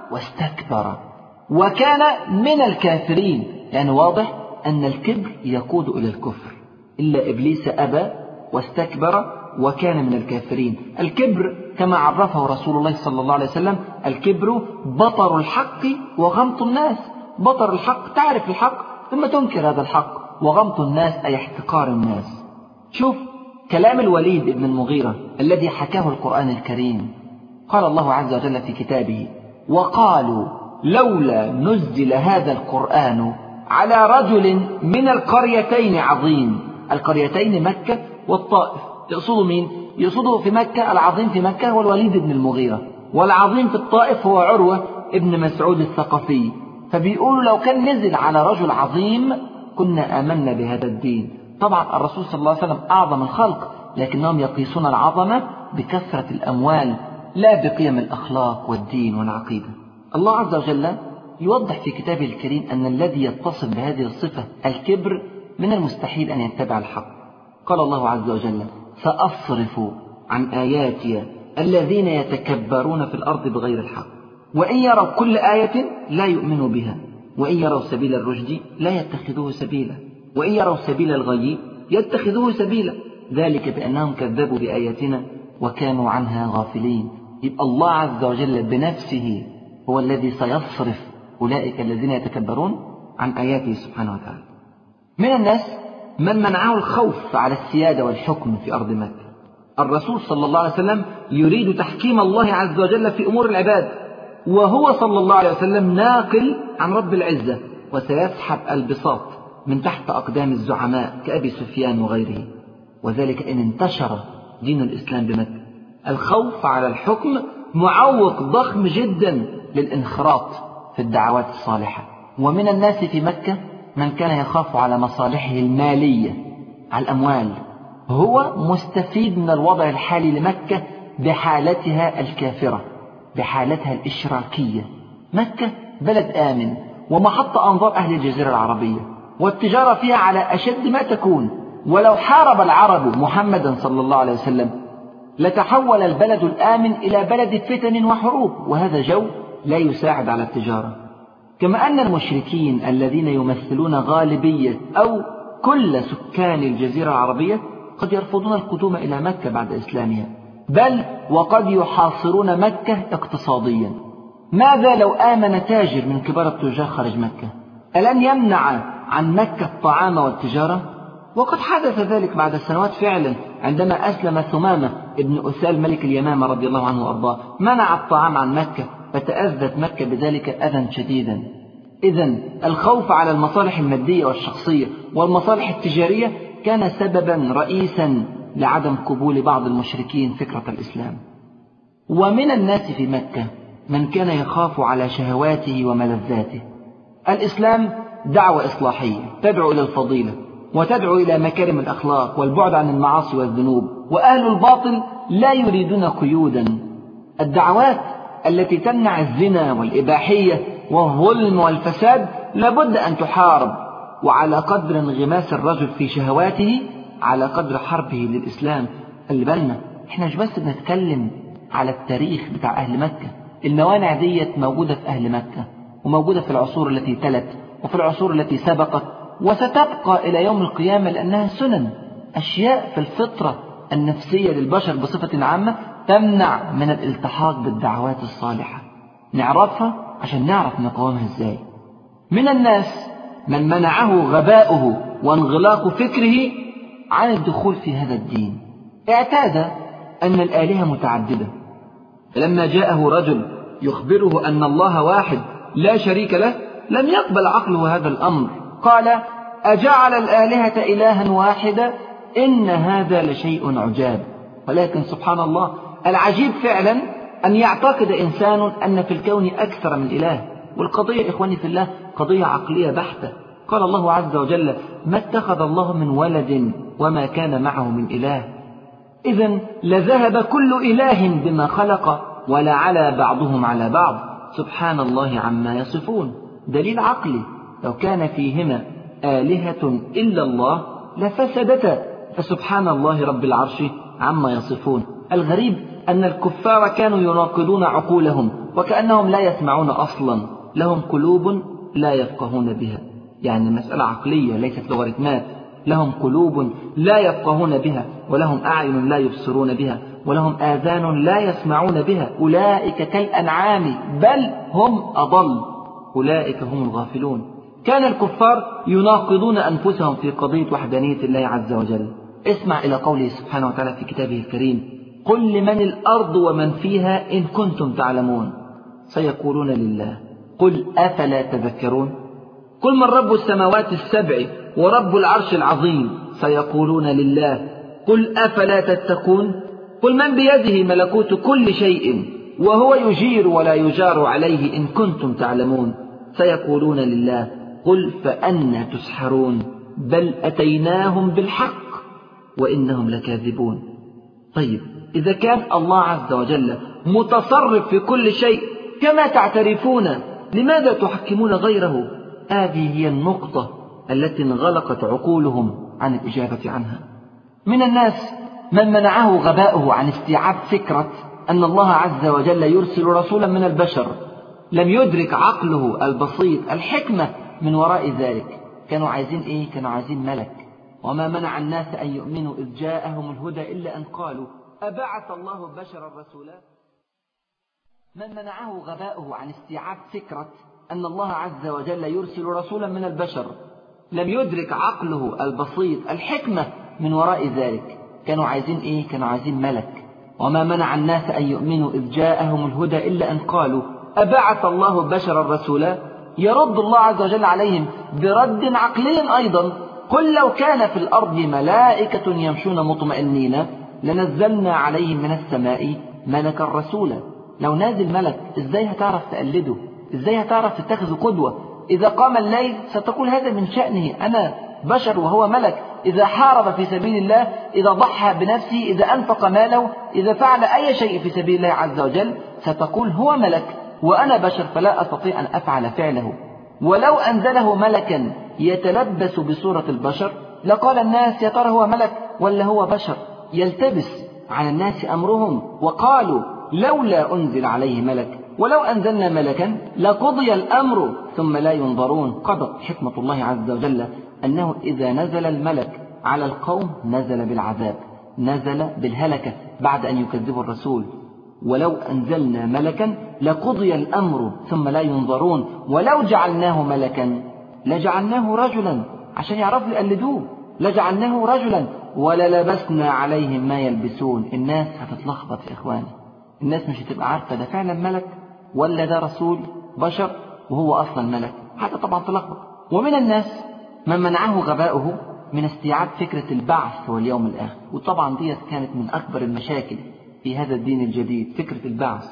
واستكبر وكان من الكافرين. يعني واضح أن الكبر يقود إلى الكفر. إلا إبليس أبى واستكبر وكان من الكافرين. الكبر كما عرفه رسول الله صلى الله عليه وسلم: الكبر بطر الحق وغمط الناس. بطر الحق، تعرف الحق ثم تنكر هذا الحق، وغمط الناس أي احتقار الناس. شوف كلام الوليد بن المغيرة الذي حكاه القرآن الكريم. قال الله عز وجل في كتابه: وقالوا لولا نزل هذا القرآن على رجل من القريتين عظيم. القريتين مكة والطائف. يقصدوا مين؟ يقصدوا في مكة العظيم في مكة هو الوليد بن المغيرة، والعظيم في الطائف هو عروة ابن مسعود الثقفي. فبيقولوا لو كان نزل على رجل عظيم كنا آمنا بهذا الدين. طبعا الرسول صلى الله عليه وسلم أعظم الخلق، لكنهم يقيسون العظمة بكثرة الأموال لا بقيم الأخلاق والدين والعقيدة. الله عز وجل يوضح في كتابه الكريم أن الذي يتصف بهذه الصفة الكبر من المستحيل أن يتبع الحق. قال الله عز وجل: سأصرف عن آياتي الذين يتكبرون في الأرض بغير الحق وإن يروا كل آية لا يؤمنوا بها وإن يروا سبيل الرشد لا يتخذوه سبيلا وإن يروا سبيل الغي يتخذوه سبيلا ذلك بأنهم كذبوا بآياتنا وكانوا عنها غافلين. يبقى الله عز وجل بنفسه هو الذي سيصرف أولئك الذين يتكبرون عن آياته سبحانه وتعالى. من الناس من منعه الخوف على السيادة والحكم في أرض مكة. الرسول صلى الله عليه وسلم يريد تحكيم الله عز وجل في أمور العباد، وهو صلى الله عليه وسلم ناقل عن رب العزة، وسيسحب البساط من تحت أقدام الزعماء كأبي سفيان وغيره، وذلك إن انتشر دين الإسلام بمكة. الخوف على الحكم معوق ضخم جدا للانخراط في الدعوات الصالحة. ومن الناس في مكة من كان يخاف على مصالحه المالية، على الأموال. هو مستفيد من الوضع الحالي لمكة بحالتها الكافرة، بحالتها الإشراكية. مكة بلد آمن ومحط أنظار أهل الجزيرة العربية، والتجارة فيها على أشد ما تكون. ولو حارب العرب محمدا صلى الله عليه وسلم لتحول البلد الآمن إلى بلد فتن وحروب، وهذا جو لا يساعد على التجارة. كما أن المشركين الذين يمثلون غالبية أو كل سكان الجزيرة العربية قد يرفضون القدوم إلى مكة بعد إسلامها، بل وقد يحاصرون مكة اقتصاديا. ماذا لو آمن تاجر من كبار التجار خارج مكة؟ ألن يمنع عن مكة الطعام والتجارة؟ وقد حدث ذلك بعد سنوات فعلا، عندما أسلم ثمامة ابن أسال ملك اليمامة رضي الله عنه وأرضاه منع الطعام عن مكة، فتأذت مكة بذلك أذى شديدا. إذن الخوف على المصالح المادية والشخصية والمصالح التجارية كان سببا رئيسا لعدم قبول بعض المشركين فكرة الإسلام. ومن الناس في مكة من كان يخاف على شهواته وملذاته. الإسلام دعوة إصلاحية تدعو إلى الفضيلة وتدعو إلى مكارم الأخلاق والبعد عن المعاصي والذنوب، وأهل الباطل لا يريدون قيودا. الدعوات التي تمنع الزنا والإباحية والظلم والفساد لابد أن تحارب، وعلى قدر انغماس الرجل في شهواته على قدر حربه للإسلام. اللي بالنا احنا مش بس بنتكلم على التاريخ بتاع أهل مكة، الموانع ديت موجودة في أهل مكة وموجودة في العصور التي تلت وفي العصور التي سبقت وستبقى إلى يوم القيامة، لأنها سنن، أشياء في الفطرة النفسية للبشر بصفة عامة تمنع من الالتحاق بالدعوات الصالحة. نعرفها عشان نعرف نقاومها ازاي. من الناس من منعه غباؤه وانغلاق فكره عن الدخول في هذا الدين. اعتاد أن الآلهة متعددة، فلما جاءه رجل يخبره أن الله واحد لا شريك له لم يقبل عقله هذا الأمر، قال: أجعل الآلهة إلها واحدا إن هذا لشيء عجاب. ولكن سبحان الله، العجيب فعلا أن يعتقد إنسان أن في الكون أكثر من إله. والقضية إخواني في الله قضية عقلية بحتة. قال الله عز وجل: ما اتخذ الله من ولد وما كان معه من إله. إذن لذهب كل إله بما خلق ولا على بعضهم على بعض، سبحان الله عما يصفون. دليل عقلي، لو كان فيهما آلهة إلا الله لفسدتا، فسبحان الله رب العرش عما يصفون. الغريب أن الكفار كانوا يناقضون عقولهم وكأنهم لا يسمعون أصلا، لهم قلوب لا يفقهون بها، يعني المسألة عقلية ليست لوغاريتمات. لهم قلوب لا يفقهون بها، ولهم أعين لا يبصرون بها، ولهم آذان لا يسمعون بها، أولئك كالأنعام بل هم أضل، أولئك هم الغافلون. كان الكفار يناقضون أنفسهم في قضية وحدانية الله عز وجل. اسمع إلى قوله سبحانه وتعالى في كتابه الكريم: قل لمن الأرض ومن فيها إن كنتم تعلمون سيقولون لله قل أفلا تذكرون. قل من رب السماوات السبع ورب العرش العظيم سيقولون لله قل أفلا تتقون. قل من بيده ملكوت كل شيء وهو يجير ولا يجار عليه إن كنتم تعلمون سيقولون لله قل فأنى تسحرون بل أتيناهم بالحق وإنهم لكاذبون. طيب، إذا كان الله عز وجل متصرف في كل شيء كما تعترفون، لماذا تحكمون غيره؟ هذه هي النقطة التي انغلقت عقولهم عن الإجابة عنها. من الناس من منعه غباؤه عن استيعاب فكرة أن الله عز وجل يرسل رسولا من البشر، لم يدرك عقله البسيط الحكمة من وراء ذلك. كانوا عايزين إيه؟ كانوا عايزين ملك. وما منع الناس أن يؤمنوا إذ جاءهم الهدى إلا أن قالوا أبعث الله بشرا رسولا. من منعه غباؤه عن استيعاب فكرة أن الله عز وجل يرسل رسولا من البشر، لم يدرك عقله البسيط الحكمة من وراء ذلك. كانوا عايزين إيه؟ كانوا عايزين ملك. وما منع الناس أن يؤمنوا إذ جاءهم الهدى إلا أن قالوا أبعث الله بشرا رسولا. يرد الله عز وجل عليهم برد عقلي أيضا: قل لو كان في الأرض ملائكة يمشون مطمئنين لنزلنا عليهم من السماء ملكا رسولا. لو نازل ملك إزاي هتعرف تقلده؟ إزاي هتعرف تتخذ قدوة؟ إذا قام الليل ستقول هذا من شأنه، أنا بشر وهو ملك. إذا حارب في سبيل الله، إذا ضحى بنفسه، إذا أنفق ماله، إذا فعل أي شيء في سبيل الله عز وجل ستقول هو ملك وأنا بشر فلا أستطيع أن أفعل فعله. ولو أنزله ملكا يتلبس بصورة البشر لقال الناس يا ترى هو ملك ولا هو بشر؟ يلتبس على الناس أمرهم وقالوا لولا أنزل عليه ملك ولو أنزلنا ملكا لقضي الأمر ثم لا ينظرون. قضت حكمة الله عز وجل أنه إذا نزل الملك على القوم نزل بالعذاب، نزل بالهلكة بعد أن يكذبوا الرسول. ولو أنزلنا ملكا لقضي الأمر ثم لا ينظرون، ولو جعلناه ملكا لجعلناه رجلا، عشان يعرفوا يقلدوه، لجعلناه رجلا وللبسنا عليهم ما يلبسون. الناس هتتلخبط يا إخواني، الناس مش هتبقى عارفة ده فعلا ملك ولا ده رسول بشر وهو أصلا ملك، حتى طبعا تلخبط. ومن الناس من منعه غباؤه من استيعاب فكرة البعث واليوم الآخر، وطبعا دي كانت من أكبر المشاكل في هذا الدين الجديد، فكرة البعث.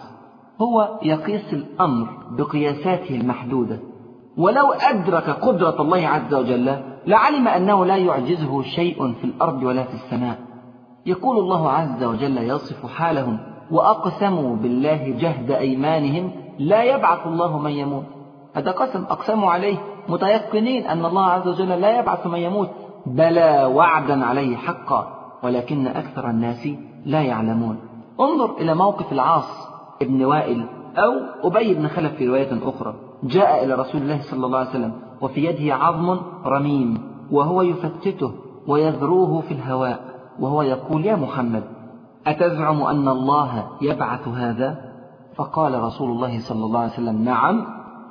هو يقيس الأمر بقياساته المحدودة، ولو أدرك قدرة الله عز وجل لعلم أنه لا يعجزه شيء في الأرض ولا في السماء. يقول الله عز وجل يصف حالهم: وأقسموا بالله جهد أيمانهم لا يبعث الله من يموت. هذا قسم أقسموا عليه متيقنين أن الله عز وجل لا يبعث من يموت، بلى وعدا عليه حقا ولكن أكثر الناس لا يعلمون. انظر إلى موقف العاص ابن وائل أو أبي بن خلف في رواية أخرى، جاء إلى رسول الله صلى الله عليه وسلم وفي يده عظم رميم وهو يفتته ويذروه في الهواء وهو يقول: يا محمد أتزعم أن الله يبعث هذا؟ فقال رسول الله صلى الله عليه وسلم: نعم،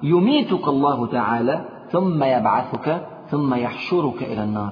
يميتك الله تعالى ثم يبعثك ثم يحشرك إلى النار.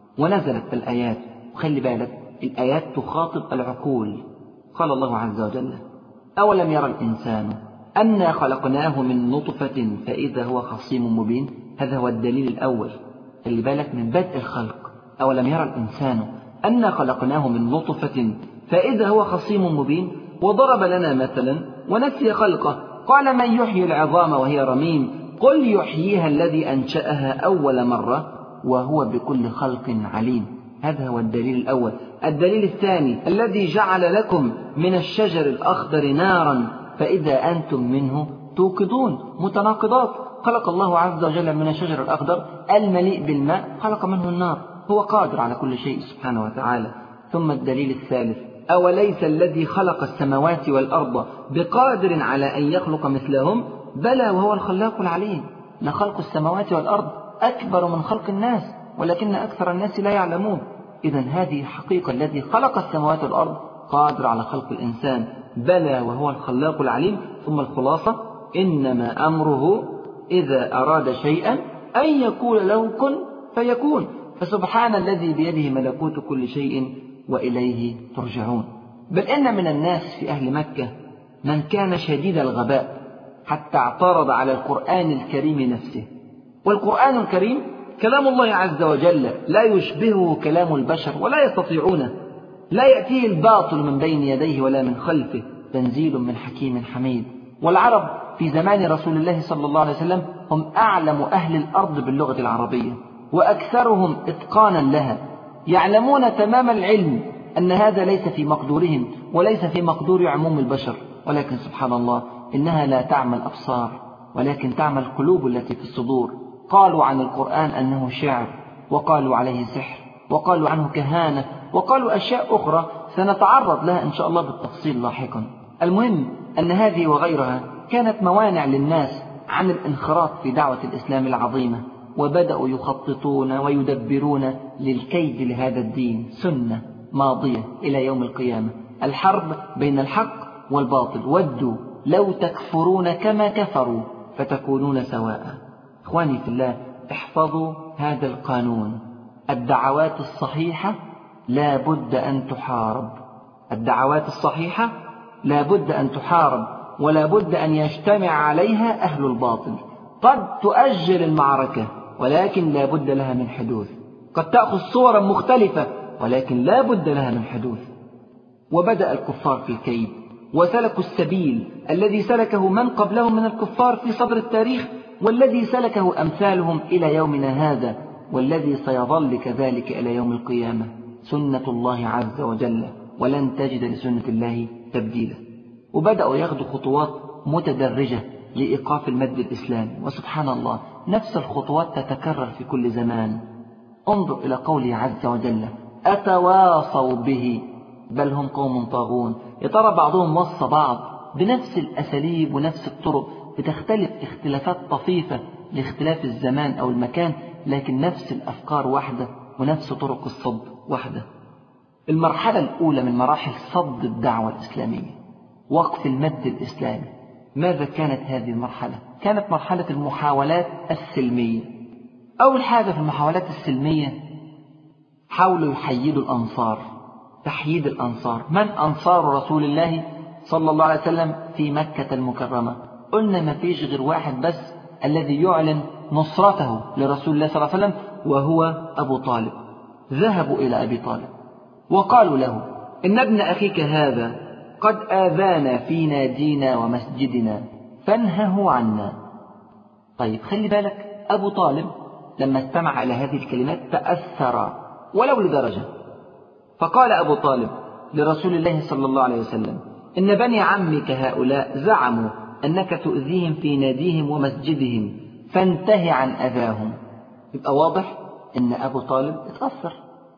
ونزلت الآيات، وخلي بالك الآيات تخاطب العقول. قال الله عز وجل: أولم يرى الإنسان أنا خلقناه من نطفة فإذا هو خصيم مبين. هذا هو الدليل الأول، خلي بالك من بدء الخلق. أولم يرى الإنسان أنا خلقناه من نطفة فإذا هو خصيم مبين. وضرب لنا مثلا ونسي خلقه، قال: من يحيي العظام وهي رميم قل يحييها الذي أنشأها أول مرة وهو بكل خلق عليم. هذا هو الدليل الأول. الدليل الثاني: الذي جعل لكم من الشجر الأخضر نارا فإذا أنتم منه توقدون. متناقضات. خلق الله عز وجل من الشجر الأخضر المليء بالماء، خلق منه النار. هو قادر على كل شيء سبحانه وتعالى. ثم الدليل الثالث: أوليس الذي خلق السماوات والأرض بقادر على أن يخلق مثلهم؟ بلى وهو الخلاق العليم. لخلق السماوات والأرض أكبر من خلق الناس ولكن أكثر الناس لا يعلمون. إذا هذه حقيقة، الذي خلق السماوات والأرض قادر على خلق الإنسان، بلى وهو الخلاق العليم. ثم الخلاصة: إنما أمره إذا أراد شيئا أن يقول له كن فيكون. فسبحان الذي بيده ملكوت كل شيء وإليه ترجعون. بل إن من الناس في أهل مكة من كان شديد الغباء حتى اعترض على القرآن الكريم نفسه. والقرآن الكريم كلام الله عز وجل لا يشبهه كلام البشر ولا يستطيعونه، لا يأتيه الباطل من بين يديه ولا من خلفه، تنزيل من حكيم حميد. والعرب في زمان رسول الله صلى الله عليه وسلم هم أعلم أهل الأرض باللغة العربية وأكثرهم إتقانا لها، يعلمون تمام العلم أن هذا ليس في مقدورهم وليس في مقدور عموم البشر، ولكن سبحان الله إنها لا تعمى الأبصار ولكن تعمى القلوب التي في الصدور. قالوا عن القرآن أنه شعر، وقالوا عليه سحر، وقالوا عنه كهانة، وقالوا أشياء أخرى سنتعرض لها إن شاء الله بالتفصيل لاحقا. المهم أن هذه وغيرها كانت موانع للناس عن الانخراط في دعوة الإسلام العظيمة، وبدأوا يخططون ويدبرون للكيد لهذا الدين. سنة ماضية إلى يوم القيامة، الحرب بين الحق والباطل. ودوا لو تكفرون كما كفروا فتكونون سواء. إخواني في الله، احفظوا هذا القانون: الدعوات الصحيحة لا بد أن تحارب. الدعوات الصحيحة لا بد أن تحارب، ولا بد أن يجتمع عليها أهل الباطل. قد تؤجل المعركة ولكن لا بد لها من حدوث، قد تأخذ صورا مختلفة ولكن لا بد لها من حدوث. وبدأ الكفار في الكيد وسلكوا السبيل الذي سلكه من قبلهم من الكفار في صدر التاريخ، والذي سلكه أمثالهم إلى يومنا هذا، والذي سيظل كذلك إلى يوم القيامة. سنة الله عز وجل، ولن تجد لسنة الله تبديلا. وبدأوا ياخذوا خطوات متدرجة لإيقاف المد الإسلامي، وسبحان الله نفس الخطوات تتكرر في كل زمان. انظر إلى قوله عز وجل: أتواصوا به بل هم قوم طاغون. يا ترى بعضهم وصى بعض بنفس الأساليب ونفس الطرق، بتختلف اختلافات طفيفة لاختلاف الزمان أو المكان، لكن نفس الأفكار واحدة ونفس طرق الصد واحدة. المرحلة الأولى من مراحل صد الدعوة الإسلامية، وقف المد الإسلامي. ماذا كانت هذه المرحلة؟ كانت مرحلة المحاولات السلمية. أول حاجة في المحاولات السلمية حاولوا يحيدوا الأنصار، تحييد الأنصار. من أنصار رسول الله صلى الله عليه وسلم في مكة المكرمة؟ قلنا ما فيش غير واحد بس الذي يعلن نصرته لرسول الله صلى الله عليه وسلم، وهو أبو طالب. ذهبوا إلى أبي طالب وقالوا له إن ابن أخيك هذا قد آذانا في نادينا ومسجدنا فانهه عنا. طيب خلي بالك، أبو طالب لما استمع إلى هذه الكلمات تأثر ولو لدرجة، فقال أبو طالب لرسول الله صلى الله عليه وسلم إن بني عمك هؤلاء زعموا أنك تؤذيهم في ناديهم ومسجدهم فانتهي عن أذاهم. يبقى واضح أن أبو طالب اتأثر.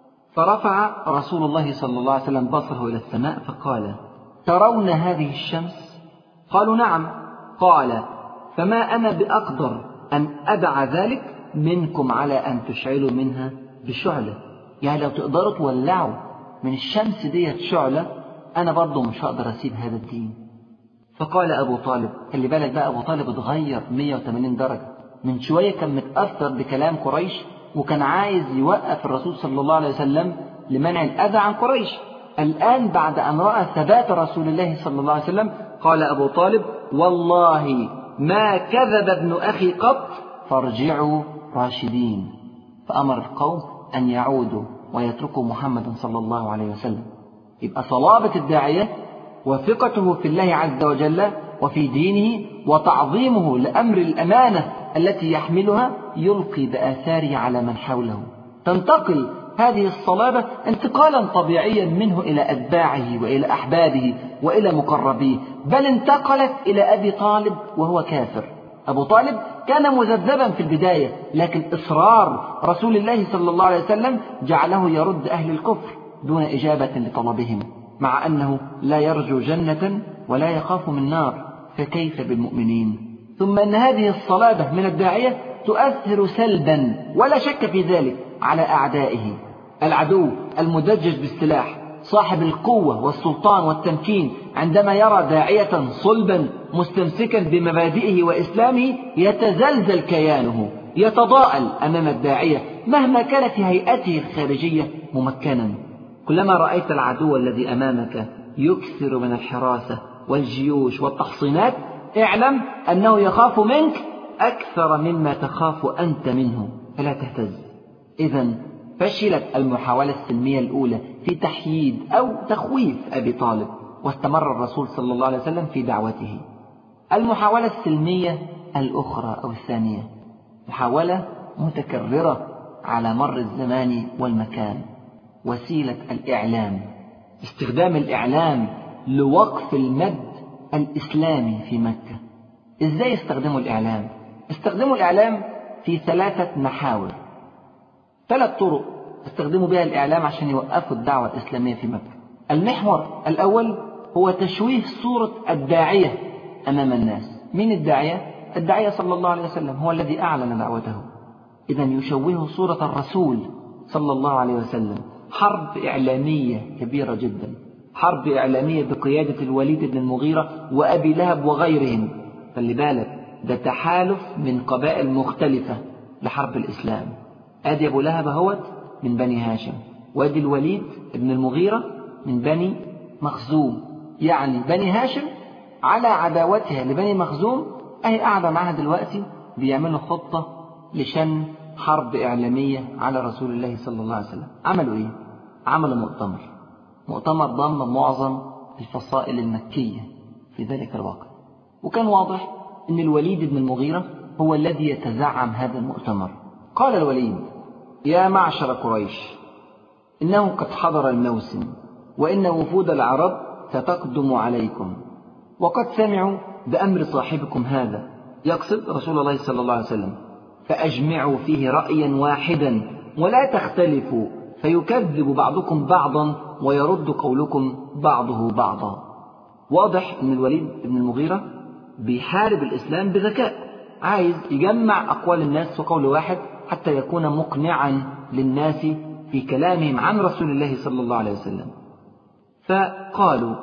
فرفع رسول الله صلى الله عليه وسلم بصره إلى السماء فقال ترون هذه الشمس؟ قالوا نعم. قال فما أنا بأقدر أن أدع ذلك منكم على أن تشعلوا منها بشعلة. يعني لو تقدروا تولعوا من الشمس ديت شعلة، أنا برضو مش هقدر أسيب هذا الدين. فقال أبو طالب، خلي بالك بقى، أبو طالب اتغير 180 درجة. من شوية كان متأثر بكلام قريش وكان عايز يوقف الرسول صلى الله عليه وسلم لمنع الأذى عن قريش. الآن بعد أن رأى ثبات رسول الله صلى الله عليه وسلم قال أبو طالب والله ما كذب ابن أخي قط فارجعوا راشدين. فأمر القوم أن يعودوا ويتركوا محمد صلى الله عليه وسلم. يبقى صلابة الداعية وثقته في الله عز وجل وفي دينه وتعظيمه لأمر الأمانة التي يحملها يلقي بآثاره على من حوله. تنتقل هذه الصلابة انتقالا طبيعيا منه إلى أتباعه وإلى أحبابه وإلى مقربيه، بل انتقلت إلى أبي طالب وهو كافر. أبو طالب كان مذبذبا في البداية، لكن إصرار رسول الله صلى الله عليه وسلم جعله يرد أهل الكفر دون إجابة لطلبهم، مع أنه لا يرجو جنة ولا يخاف من نار، فكيف بالمؤمنين؟ ثم أن هذه الصلابة من الداعية تؤثر سلبا ولا شك في ذلك على أعدائه. العدو المدجج بالسلاح صاحب القوة والسلطان والتمكين عندما يرى داعية صلبا مستمسكا بمبادئه وإسلامه يتزلزل كيانه، يتضاءل أمام الداعية مهما كانت هيئته الخارجية ممكنا. كلما رأيت العدو الذي أمامك يكثر من الحراسة والجيوش والتحصينات اعلم أنه يخاف منك أكثر مما تخاف أنت منه، فلا تهتز. إذن فشلت المحاولة السلمية الأولى في تحييد أو تخويف أبي طالب، واستمر الرسول صلى الله عليه وسلم في دعوته. المحاولة السلمية الأخرى أو الثانية محاولة متكررة على مر الزمان والمكان، وسيلة الإعلام. استخدام الإعلام لوقف المد الإسلامي في مكة. إزاي استخدموا الإعلام؟ استخدموا الإعلام في 3 محاور، 3 طرق استخدموا بها الإعلام عشان يوقفوا الدعوة الإسلامية في مكة. المحور الأول هو تشويه صورة الداعية أمام الناس. مين الداعية؟ الداعية صلى الله عليه وسلم هو الذي أعلن دعوته. إذن يشوه صورة الرسول صلى الله عليه وسلم. حرب إعلامية كبيرة جدا، حرب إعلامية بقيادة الوليد بن المغيرة وأبي لهب وغيرهم. خلي بالك، ده تحالف من قبائل مختلفة لحرب الإسلام. أدي أبو لهب هوت من بني هاشم، وأدي الوليد بن المغيرة من بني مخزوم. يعني بني هاشم على عداوتها لبني مخزوم أهي قاعدة معها دلوقتي بيعملوا خطة لشن حرب إعلامية على رسول الله صلى الله عليه وسلم. عملوا إيه؟ عملوا مؤتمر ضم معظم الفصائل المكية في ذلك الوقت، وكان واضح أن الوليد بن المغيرة هو الذي يتزعم هذا المؤتمر. قال الوليد يا معشر قريش إنه قد حضر الموسم وإن وفود العرب ستقدم عليكم، وقد سمعوا بأمر صاحبكم هذا، يقصد رسول الله صلى الله عليه وسلم، فأجمعوا فيه رأيا واحدا ولا تختلفوا فيكذب بعضكم بعضا ويرد قولكم بعضه بعضا. واضح أن الوليد بن المغيرة بيحارب الإسلام بذكاء، عايز يجمع أقوال الناس في قول واحد حتى يكون مقنعا للناس في كلامهم عن رسول الله صلى الله عليه وسلم. فقالوا: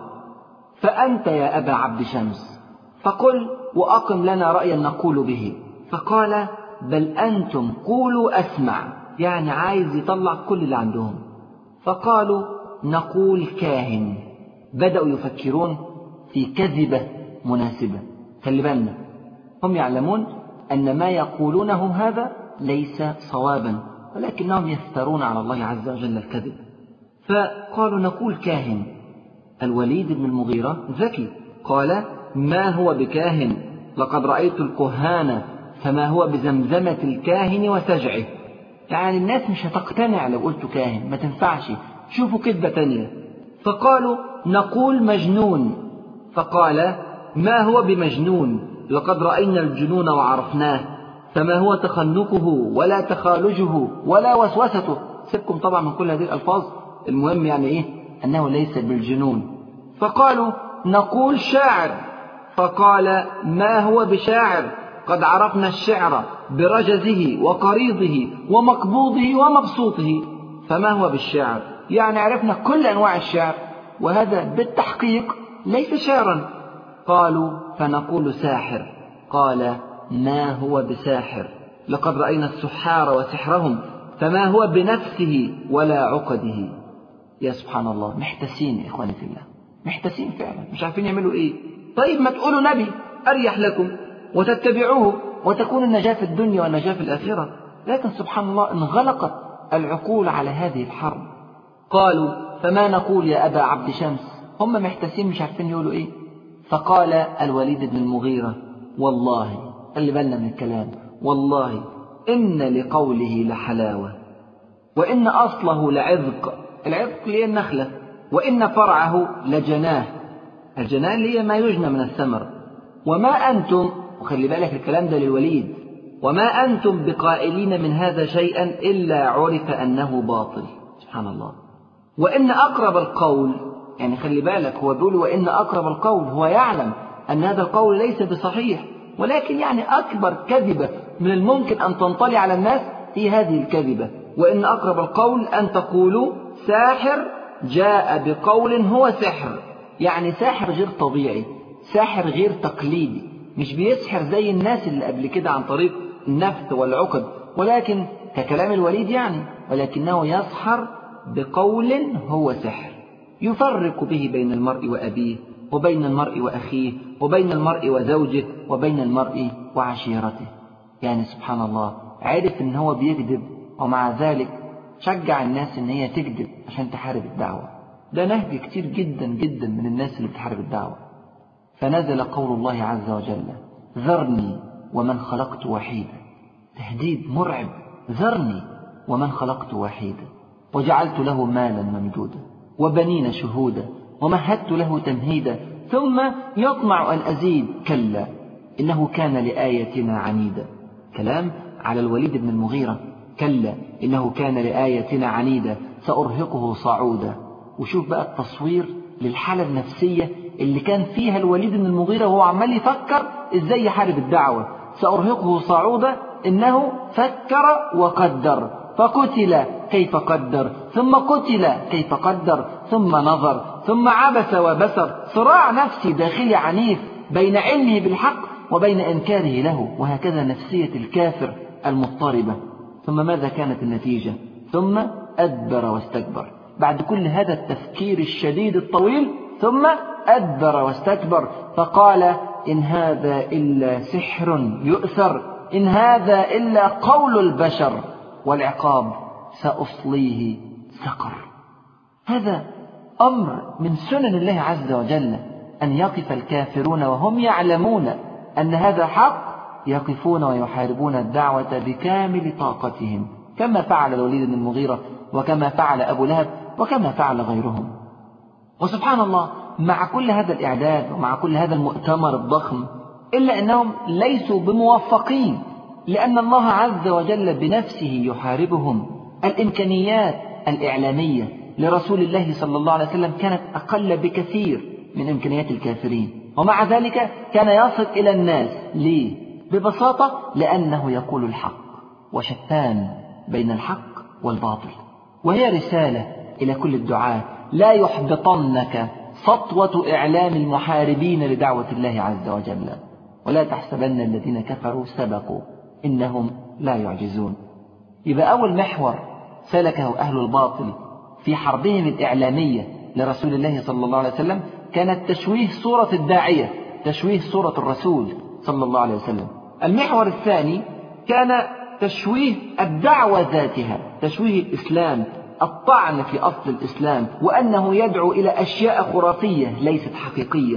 فأنت يا أبا عبد شمس فقل وأقم لنا رأيا نقول به. فقال: بل أنتم قولوا أسمع، يعني عايز يطلع كل اللي عندهم. فقالوا: نقول كاهن. بدأوا يفكرون في كذبة مناسبة. خلي بالنا، هم يعلمون أن ما يقولونه هذا ليس صوابا، ولكنهم يفترون على الله عز وجل الكذب. فقالوا: نقول كاهن. الوليد بن المغيرة ذكي، قال: ما هو بكاهن، لقد رأيت الكهان فما هو بزمزمة الكاهن وسجعه. يعني الناس مش هتقتنع لو قلت كاهن، ما تنفعش، شوفوا كذبة تانية. فقالوا: نقول مجنون. فقال: ما هو بمجنون، لقد رأينا الجنون وعرفناه، فما هو تخنقه ولا تخالجه ولا وسوسته. سيبكم طبعا من كل هذه الألفاظ، المهم يعني إيه أنه ليس بالجنون. فقالوا: نقول شاعر. فقال: ما هو بشاعر، قد عرفنا الشعر برجزه وقريضه ومقبوضه ومبسوطه، فما هو بالشعر، يعني عرفنا كل أنواع الشعر، وهذا بالتحقيق ليس شعرا. قالوا: فنقول ساحر. قال: ما هو بساحر، لقد رأينا السحار وسحرهم، فما هو بنفسه ولا عقده. يا سبحان الله، محتسين يا إخواني في الله، محتسين فعلا، مش عارفين يعملوا إيه. طيب ما تقولوا نبي أريح لكم وتتبعوه وتكون النجاة في الدنيا والنجاة في الآخرة. لكن سبحان الله انغلقت العقول على هذه الحرب. قالوا: فما نقول يا أبا عبد شمس. هم محتسين مش عارفين يقولوا إيه. فقال الوليد بن المغيرة: والله، خلي بالنا من الكلام، والله إن لقوله لحلاوة، وإن أصله لعذق. العذق هي النخلة، وإن فرعه لجناه. الجناه اللي هي ما يجنى من الثمر. وما أنتم، وخلي بالك الكلام ده للوليد، وما أنتم بقائلين من هذا شيئا إلا عرف أنه باطل. سبحان الله. وإن أقرب القول، يعني خلي بالك هو بيقول وإن أقرب القول، هو يعلم أن هذا القول ليس بصحيح، ولكن يعني أكبر كذبة من الممكن أن تنطلي على الناس هي هذه الكذبة. وإن أقرب القول أن تقولوا ساحر جاء بقول هو سحر، يعني ساحر غير طبيعي، ساحر غير تقليدي، مش بيسحر زي الناس اللي قبل كده عن طريق النفث والعقد، ولكن ككلام الوليد يعني، ولكنه يسحر بقول هو سحر، يفرق به بين المرء وأبيه، وبين المرء وأخيه، وبين المرء وزوجه، وبين المرء وعشيرته. يعني سبحان الله، عرف ان هو بيكذب، ومع ذلك شجع الناس ان هي تكذب عشان تحارب الدعوة. ده نهج كتير جدا جدا من الناس اللي بتحارب الدعوة. فنزل قول الله عز وجل: ذرني ومن خلقت وحيدا. تهديد مرعب: ذرني ومن خلقت وحيدا وجعلت له مالا ممدودا وبنين شهودا ومهدت له تمهيدا ثم يطمع أن أزيد، كلا إنه كان لآيتنا عنيدا. كلام على الوليد بن المغيرة: كلا إنه كان لآيتنا عنيدا سأرهقه صعودا. وشوف بقى التصوير للحالة النفسية اللي كان فيها الوليد بن المغيرة وهو عمال يفكر إزاي يحارب الدعوة. سأرهقه صعودا، إنه فكر وقدر، فقتل كيف قدر، ثم قتل كيف قدر، ثم نظر، ثم عبس وبسر. صراع نفسي داخلي عنيف بين علمه بالحق وبين إنكاره له، وهكذا نفسية الكافر المضطربة. ثم ماذا كانت النتيجة؟ ثم أدبر واستكبر. بعد كل هذا التفكير الشديد الطويل، ثم أدبر واستكبر، فقال: إن هذا إلا سحر يؤثر، إن هذا إلا قول البشر، والعقاب سأصليه سقر. هذا أمر من سنن الله عز وجل، أن يقف الكافرون وهم يعلمون أن هذا حق، يقفون ويحاربون الدعوة بكامل طاقتهم، كما فعل الوليد بن المغيرة، وكما فعل أبو لهب، وكما فعل غيرهم. وسبحان الله، مع كل هذا الإعداد ومع كل هذا المؤتمر الضخم، إلا أنهم ليسوا بموفقين، لأن الله عز وجل بنفسه يحاربهم. الإمكانيات الإعلامية لرسول الله صلى الله عليه وسلم كانت أقل بكثير من إمكانيات الكافرين، ومع ذلك كان يصل إلى الناس. ليه؟ ببساطة لأنه يقول الحق، وشتان بين الحق والباطل. وهي رسالة إلى كل الدعاة: لا يحبطنك سطوة إعلام المحاربين لدعوة الله عز وجل، ولا تحسبن الذين كفروا سبقوا إنهم لا يعجزون. يبقى أول محور سلكه أهل الباطل في حربهم الإعلامية لرسول الله صلى الله عليه وسلم كانت تشويه صورة الداعية، تشويه صورة الرسول صلى الله عليه وسلم. المحور الثاني كان تشويه الدعوة ذاتها، تشويه الإسلام، الطعن في أصل الإسلام، وأنه يدعو إلى أشياء خرافية ليست حقيقية.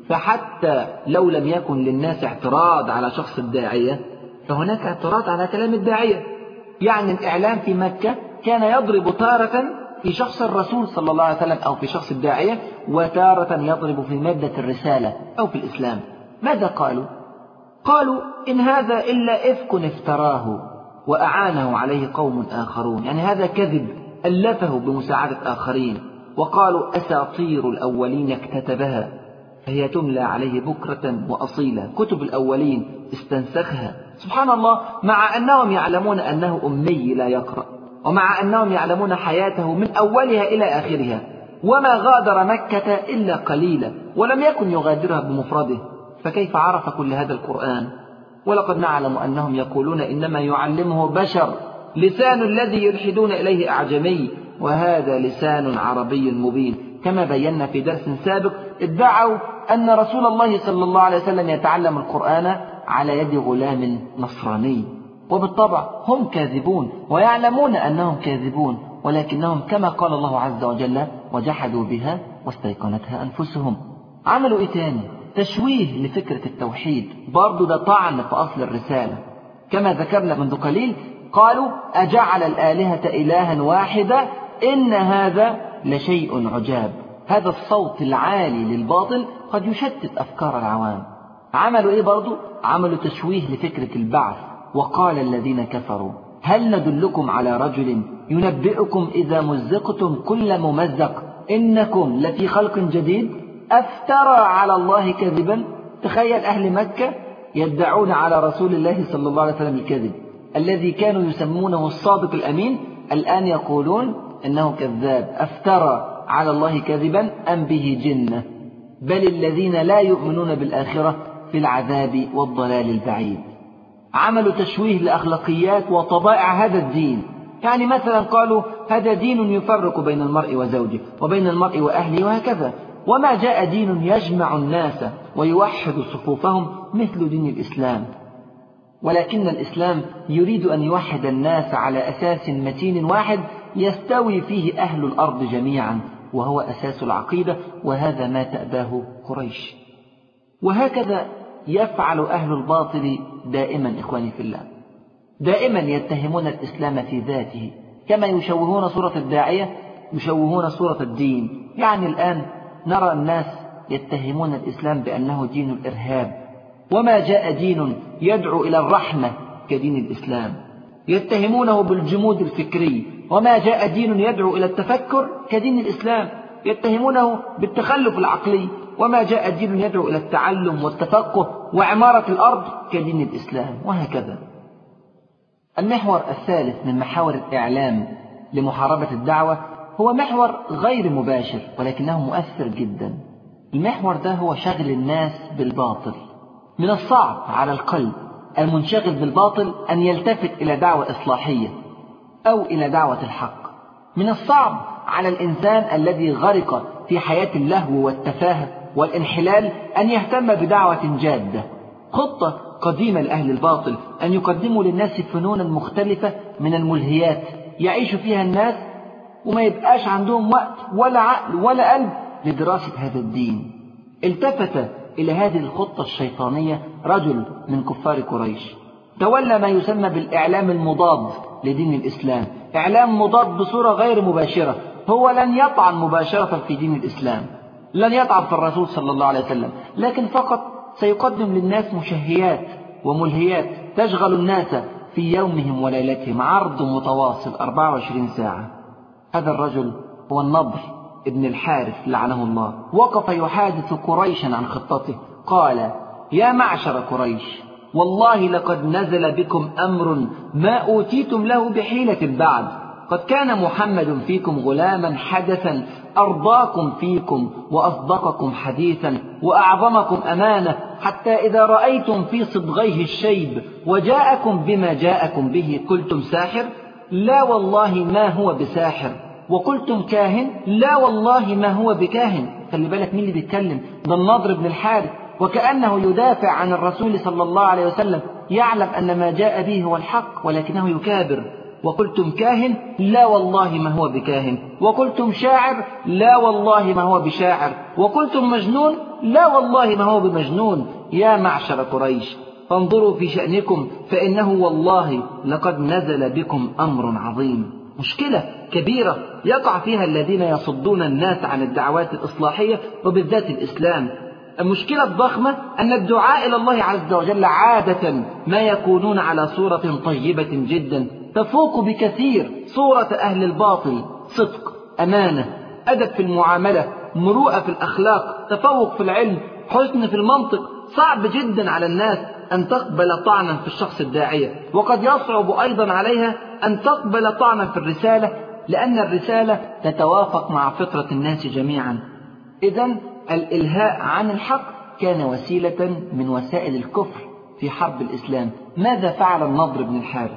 فحتى لو لم يكن للناس اعتراض على شخص الداعية، فهناك اعتراض على كلام الداعية. يعني الإعلام في مكة كان يضرب تارة في شخص الرسول صلى الله عليه وسلم أو في شخص الداعية، وتارة يضرب في مادة الرسالة أو في الإسلام. ماذا قالوا؟ قالوا إن هذا إلا إفك افتراه وأعانه عليه قوم آخرون، يعني هذا كذب ألفه بمساعدة آخرين. وقالوا أساطير الأولين اكتتبها فهي تملى عليه بكرة وأصيلا، كتب الأولين استنسخها. سبحان الله، مع أنهم يعلمون أنه أمي لا يقرأ، ومع أنهم يعلمون حياته من أولها إلى آخرها، وما غادر مكة إلا قليلا، ولم يكن يغادرها بمفرده، فكيف عرف كل هذا القرآن؟ ولقد نعلم أنهم يقولون إنما يعلمه بشر، لسان الذي يلحدون إليه أعجمي، وهذا لسان عربي مبين. كما بينا في درس سابق، ادعوا أن رسول الله صلى الله عليه وسلم يتعلم القرآن على يد غلام نصراني، وبالطبع هم كاذبون ويعلمون أنهم كاذبون، ولكنهم كما قال الله عز وجل: وجحدوا بها واستيقنتها أنفسهم. عملوا إيه تاني؟ تشويه لفكرة التوحيد، برضو ده طعن في أصل الرسالة. كما ذكرنا منذ قليل، قالوا أجعل الآلهة إلها واحدا إن هذا لشيء عجاب. هذا الصوت العالي للباطل قد يشتت أفكار العوام. عملوا إيه برضو؟ عملوا تشويه لفكرة البعث، وقال الذين كفروا: هل ندلكم على رجل ينبئكم إذا مزقتم كل ممزق إنكم لفي خلق جديد أفترى على الله كذبا. تخيل أهل مكة يدعون على رسول الله صلى الله عليه وسلم الكذب الذي كانوا يسمونه الصادق الأمين، الآن يقولون إنه كذاب. أفترى على الله كذبا أم به جنة، بل الذين لا يؤمنون بالآخرة في العذاب والضلال البعيد. عملوا تشويه لأخلاقيات وطبائع هذا الدين. يعني مثلا قالوا هذا دين يفرق بين المرء وزوجه وبين المرء وأهله وهكذا، وما جاء دين يجمع الناس ويوحد صفوفهم مثل دين الإسلام. ولكن الإسلام يريد أن يوحد الناس على أساس متين واحد يستوي فيه أهل الأرض جميعا، وهو أساس العقيدة، وهذا ما تأباه قريش. وهكذا يفعل أهل الباطل دائما إخواني في الله، دائما يتهمون الإسلام في ذاته، كما يشوهون صورة الداعية يشوهون صورة الدين. يعني الآن نرى الناس يتهمون الإسلام بأنه دين الإرهاب، وما جاء دين يدعو إلى الرحمة كدين الإسلام. يتهمونه بالجمود الفكري، وما جاء دين يدعو إلى التفكر كدين الإسلام. يتهمونه بالتخلف العقلي، وما جاء دين يدعو إلى التعلم والتفقه وعمارة الأرض كدين الإسلام، وهكذا. المحور الثالث من محاور الإعلام لمحاربة الدعوة هو محور غير مباشر ولكنه مؤثر جدا. المحور ده هو شغل الناس بالباطل. من الصعب على القلب المنشغل بالباطل أن يلتفت إلى دعوة إصلاحية أو إلى دعوة الحق. من الصعب على الإنسان الذي غرق في حياة اللهو والتفاهة والانحلال أن يهتم بدعوة جادة. خطة قديمة لأهل الباطل أن يقدموا للناس فنونا مختلفة من الملهيات يعيش فيها الناس، وما يبقاش عندهم وقت ولا عقل ولا قلب لدراسة هذا الدين. التفت إلى هذه الخطة الشيطانية رجل من كفار قريش، تولى ما يسمى بالإعلام المضاد لدين الإسلام. إعلام مضاد بصورة غير مباشرة، هو لن يطعن مباشرة في دين الإسلام، لن يطعن في الرسول صلى الله عليه وسلم، لكن فقط سيقدم للناس مشهيات وملهيات تشغل الناس في يومهم وليلتهم، عرض متواصل 24 ساعة. هذا الرجل هو النضر بن الحارث لعنه الله وقف يحادث قريشا عن خطته، قال: يا معشر قريش، والله لقد نزل بكم أمر ما أوتيتم له بحيلة بعد. قد كان محمد فيكم غلاما حدثا، أرضاكم فيكم وأصدقكم حديثا وأعظمكم أمانة، حتى إذا رأيتم في صدغيه الشيب وجاءكم بما جاءكم به قلتم ساحر، لا والله ما هو بساحر، وقلتم كاهن، لا والله ما هو بكاهن. خلي بالك مين اللي بيتكلم؟ ده النضر بن الحارث، وكأنه يدافع عن الرسول صلى الله عليه وسلم، يعلم أن ما جاء به هو الحق ولكنه يكابر. وقلتم كاهن، لا والله ما هو بكاهن، وقلتم شاعر، لا والله ما هو بشاعر، وقلتم مجنون، لا والله ما هو بمجنون. يا معشر قريش، فانظروا في شأنكم، فإنه والله لقد نزل بكم أمر عظيم. مشكلة كبيرة يقع فيها الذين يصدون الناس عن الدعوات الإصلاحية وبالذات الإسلام. المشكلة الضخمة أن الدعاء إلى الله عز وجل عادة ما يكونون على صورة طيبة جدا تفوق بكثير صورة أهل الباطل: صدق، أمانة، أدب في المعاملة، مروءة في الأخلاق، تفوق في العلم، حسن في المنطق. صعب جدا على الناس أن تقبل طعنا في الشخص الداعية، وقد يصعب أيضا عليها أن تقبل طعنا في الرسالة، لأن الرسالة تتوافق مع فطرة الناس جميعا. إذن الإلهاء عن الحق كان وسيلة من وسائل الكفر في حرب الإسلام. ماذا فعل النضر بن الحارث؟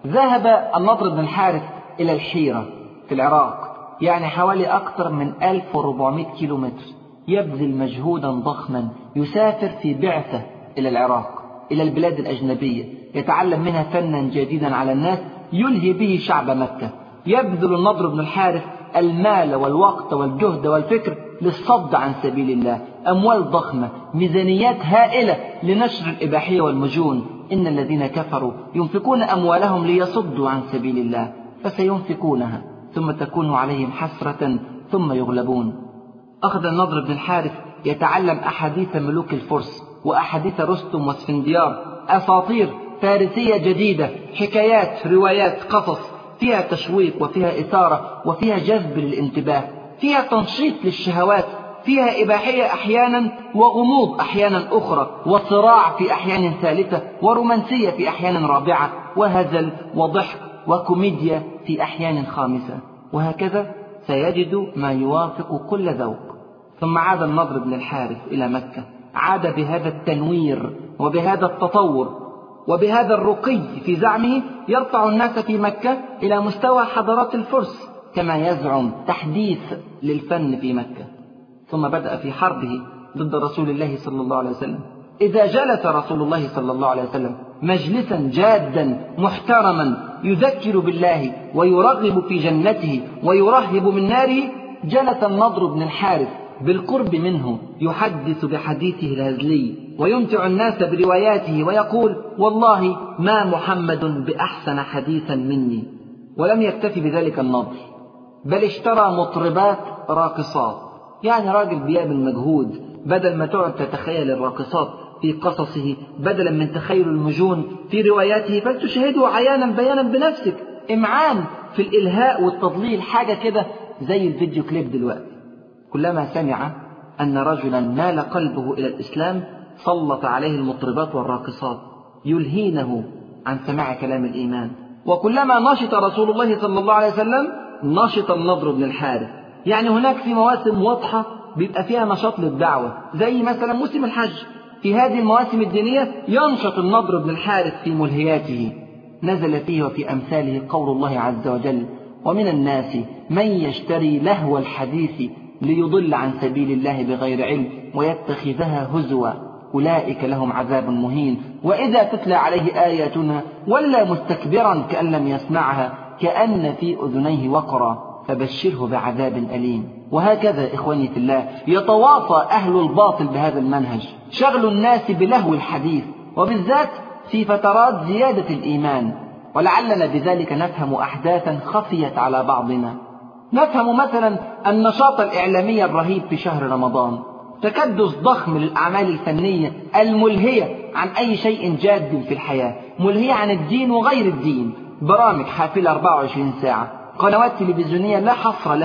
ذهب النضر بن الحارث إلى الحيرة في العراق، يعني حوالي أكثر من 1400 كيلومتر، يبذل مجهودا ضخما، يسافر في بعثة إلى العراق، إلى البلاد الأجنبية، يتعلم منها فنا جديدا على الناس يلهي به شعب مكة. يبذل النضر بن الحارث المال والوقت والجهد والفكر للصد عن سبيل الله، أموال ضخمة، ميزانيات هائلة لنشر الإباحية والمجون. إن الذين كفروا ينفقون أموالهم ليصدوا عن سبيل الله، فسينفقونها ثم تكون عليهم حسرة ثم يغلبون. أخذ النضر بن الحارث يتعلم أحاديث ملوك الفرس وأحاديث رستم واسفنديار، أساطير فارسية جديدة، حكايات، روايات، قصص فيها تشويق وفيها إثارة وفيها جذب للانتباه، فيها تنشيط للشهوات، فيها إباحية أحيانا وغموض أحيانا أخرى، وصراع في أحيان ثالثة، ورومانسية في أحيان رابعة، وهزل وضحك وكوميديا في أحيان خامسة، وهكذا سيجد ما يوافق كل ذوق. ثم عاد النضر بن الحارث إلى مكة، عاد بهذا التنوير وبهذا التطور وبهذا الرقي في زعمه، يرفع الناس في مكة إلى مستوى حضارات الفرس كما يزعم، تحديث للفن في مكة. ثم بدأ في حربه ضد رسول الله صلى الله عليه وسلم. إذا جلس رسول الله صلى الله عليه وسلم مجلسا جادا محترما يذكر بالله ويرغب في جنته ويرهب من ناره، جلس النضر بن الحارث بالقرب منه يحدث بحديثه الهزلي ويمتع الناس برواياته ويقول: والله ما محمد بأحسن حديثا مني. ولم يكتفي بذلك النضر، بل اشترى مطربات راقصات، يعني راجل بيعمل مجهود، بدل ما تقعد تتخيل الراقصات في قصصه، بدلا من تخيل المجون في رواياته، فلتشاهده عيانا بيانا بنفسك. إمعان في الإلهاء والتضليل، حاجة كده زي الفيديو كليب دلوقتي. كلما سمع أن رجلا مال قلبه إلى الإسلام سلط عليه المطربات والراقصات يلهينه عن سماع كلام الإيمان. وكلما نشط رسول الله صلى الله عليه وسلم نشط النضر بن الحارث. يعني هناك في مواسم واضحة بيبقى فيها نشاط للدعوة، زي مثلا موسم الحج. في هذه المواسم الدينية ينشط النضر بن الحارث في ملهياته. نزل فيه وفي أمثاله قول الله عز وجل: ومن الناس من يشتري لهو الحديث ليضل عن سبيل الله بغير علم ويتخذها هزوا أولئك لهم عذاب مهين وإذا تتلى عليه آياتنا ولى مستكبرا كأن لم يسمعها كأن في أذنيه وقرا فبشره بعذاب أليم. وهكذا إخواني في الله يتواصى أهل الباطل بهذا المنهج، شغل الناس بلهو الحديث، وبالذات في فترات زيادة الإيمان. ولعلنا بذلك نفهم أحداثا خفيت على بعضنا. نفهم مثلا النشاط الإعلامي الرهيب في شهر رمضان، تكدس ضخم للأعمال الفنية الملهية عن أي شيء جاد في الحياة، ملهية عن الدين وغير الدين، برامج حافلة 24 ساعة، قنوات تلفزيونية لا حصر لها،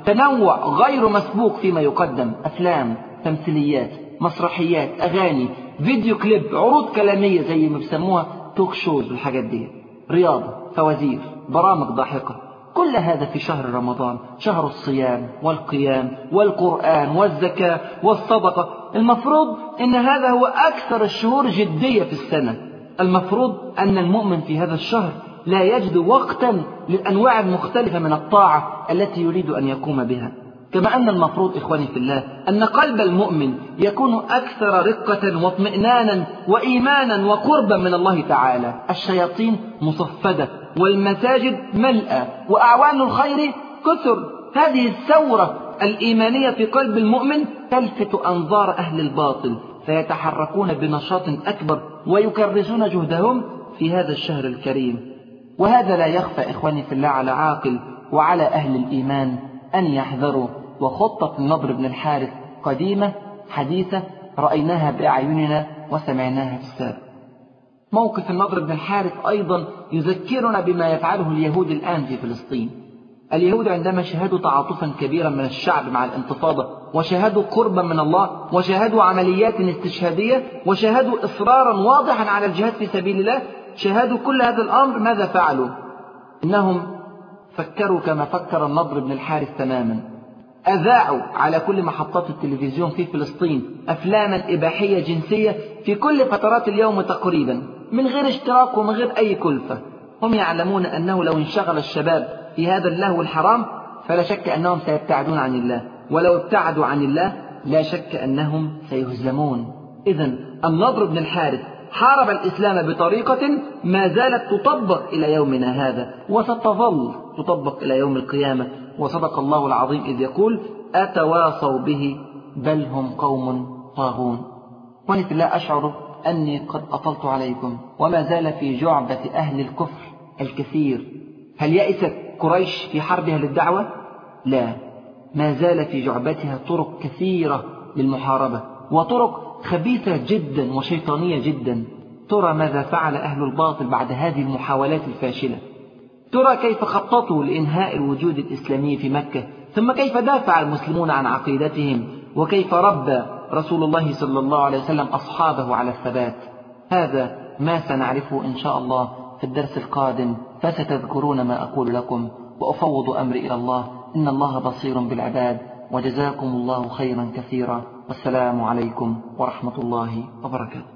تنوع غير مسبوق فيما يقدم، أفلام، تمثيليات، مسرحيات، أغاني، فيديو كليب، عروض كلامية زي ما بيسموها توك شوز والحاجات دي، رياضة، فوازير، برامج ضاحكة. كل هذا في شهر رمضان، شهر الصيام والقيام والقرآن والزكاة والصدقة. المفروض أن هذا هو أكثر الشهور جدية في السنة. المفروض أن المؤمن في هذا الشهر لا يجد وقتا للأنواع المختلفة من الطاعة التي يريد أن يقوم بها. كما أن المفروض إخواني في الله أن قلب المؤمن يكون أكثر رقة واطمئنانا وإيمانا وقربا من الله تعالى. الشياطين مصفدة والمساجد ملأى وأعوان الخير كثر. هذه الثورة الإيمانية في قلب المؤمن تلفت أنظار أهل الباطل، فيتحركون بنشاط أكبر ويكرسون جهدهم في هذا الشهر الكريم. وهذا لا يخفى إخواني في الله على عاقل وعلى أهل الإيمان أن يحذروا. وخطة النضر بن الحارث قديمة حديثة، رأيناها بأعيننا وسمعناها في السابق. موقف النضر بن الحارث أيضا يذكرنا بما يفعله اليهود الآن في فلسطين. اليهود عندما شاهدوا تعاطفا كبيرا من الشعب مع الانتفاضة، وشاهدوا قربا من الله، وشاهدوا عمليات استشهادية، وشاهدوا إصرارا واضحا على الجهاد في سبيل الله، شاهدوا كل هذا الأمر، ماذا فعلوا؟ إنهم فكروا كما فكر النضر بن الحارث تماما. أذاعوا على كل محطات التلفزيون في فلسطين أفلاما إباحية جنسية في كل فترات اليوم تقريبا، من غير اشتراك ومن غير أي كلفة. هم يعلمون أنه لو انشغل الشباب في هذا اللهو الحرام فلا شك أنهم سيبتعدون عن الله، ولو ابتعدوا عن الله لا شك أنهم سيهزمون. إذن النضر بن الحارث حارب الإسلام بطريقة ما زالت تطبق إلى يومنا هذا، وستظل تطبق إلى يوم القيامة. وصدق الله العظيم إذ يقول: أتواصوا به بل هم قوم طاغون. وأني في الله أشعر أني قد أطلت عليكم، وما زال في جعبة أهل الكفر الكثير. هل يئست قريش في حربها للدعوة؟ لا، ما زال في جعبتها طرق كثيرة للمحاربة، وطرق خبيثة جدا وشيطانية جدا. ترى ماذا فعل أهل الباطل بعد هذه المحاولات الفاشلة؟ ترى كيف خططوا لإنهاء الوجود الإسلامي في مكة، ثم كيف دافع المسلمون عن عقيدتهم، وكيف ربى رسول الله صلى الله عليه وسلم أصحابه على الثبات. هذا ما سنعرفه إن شاء الله في الدرس القادم، فستذكرون ما أقول لكم، وأفوض أمري إلى الله، إن الله بصير بالعباد. وجزاكم الله خيرا كثيرا، والسلام عليكم ورحمة الله وبركاته.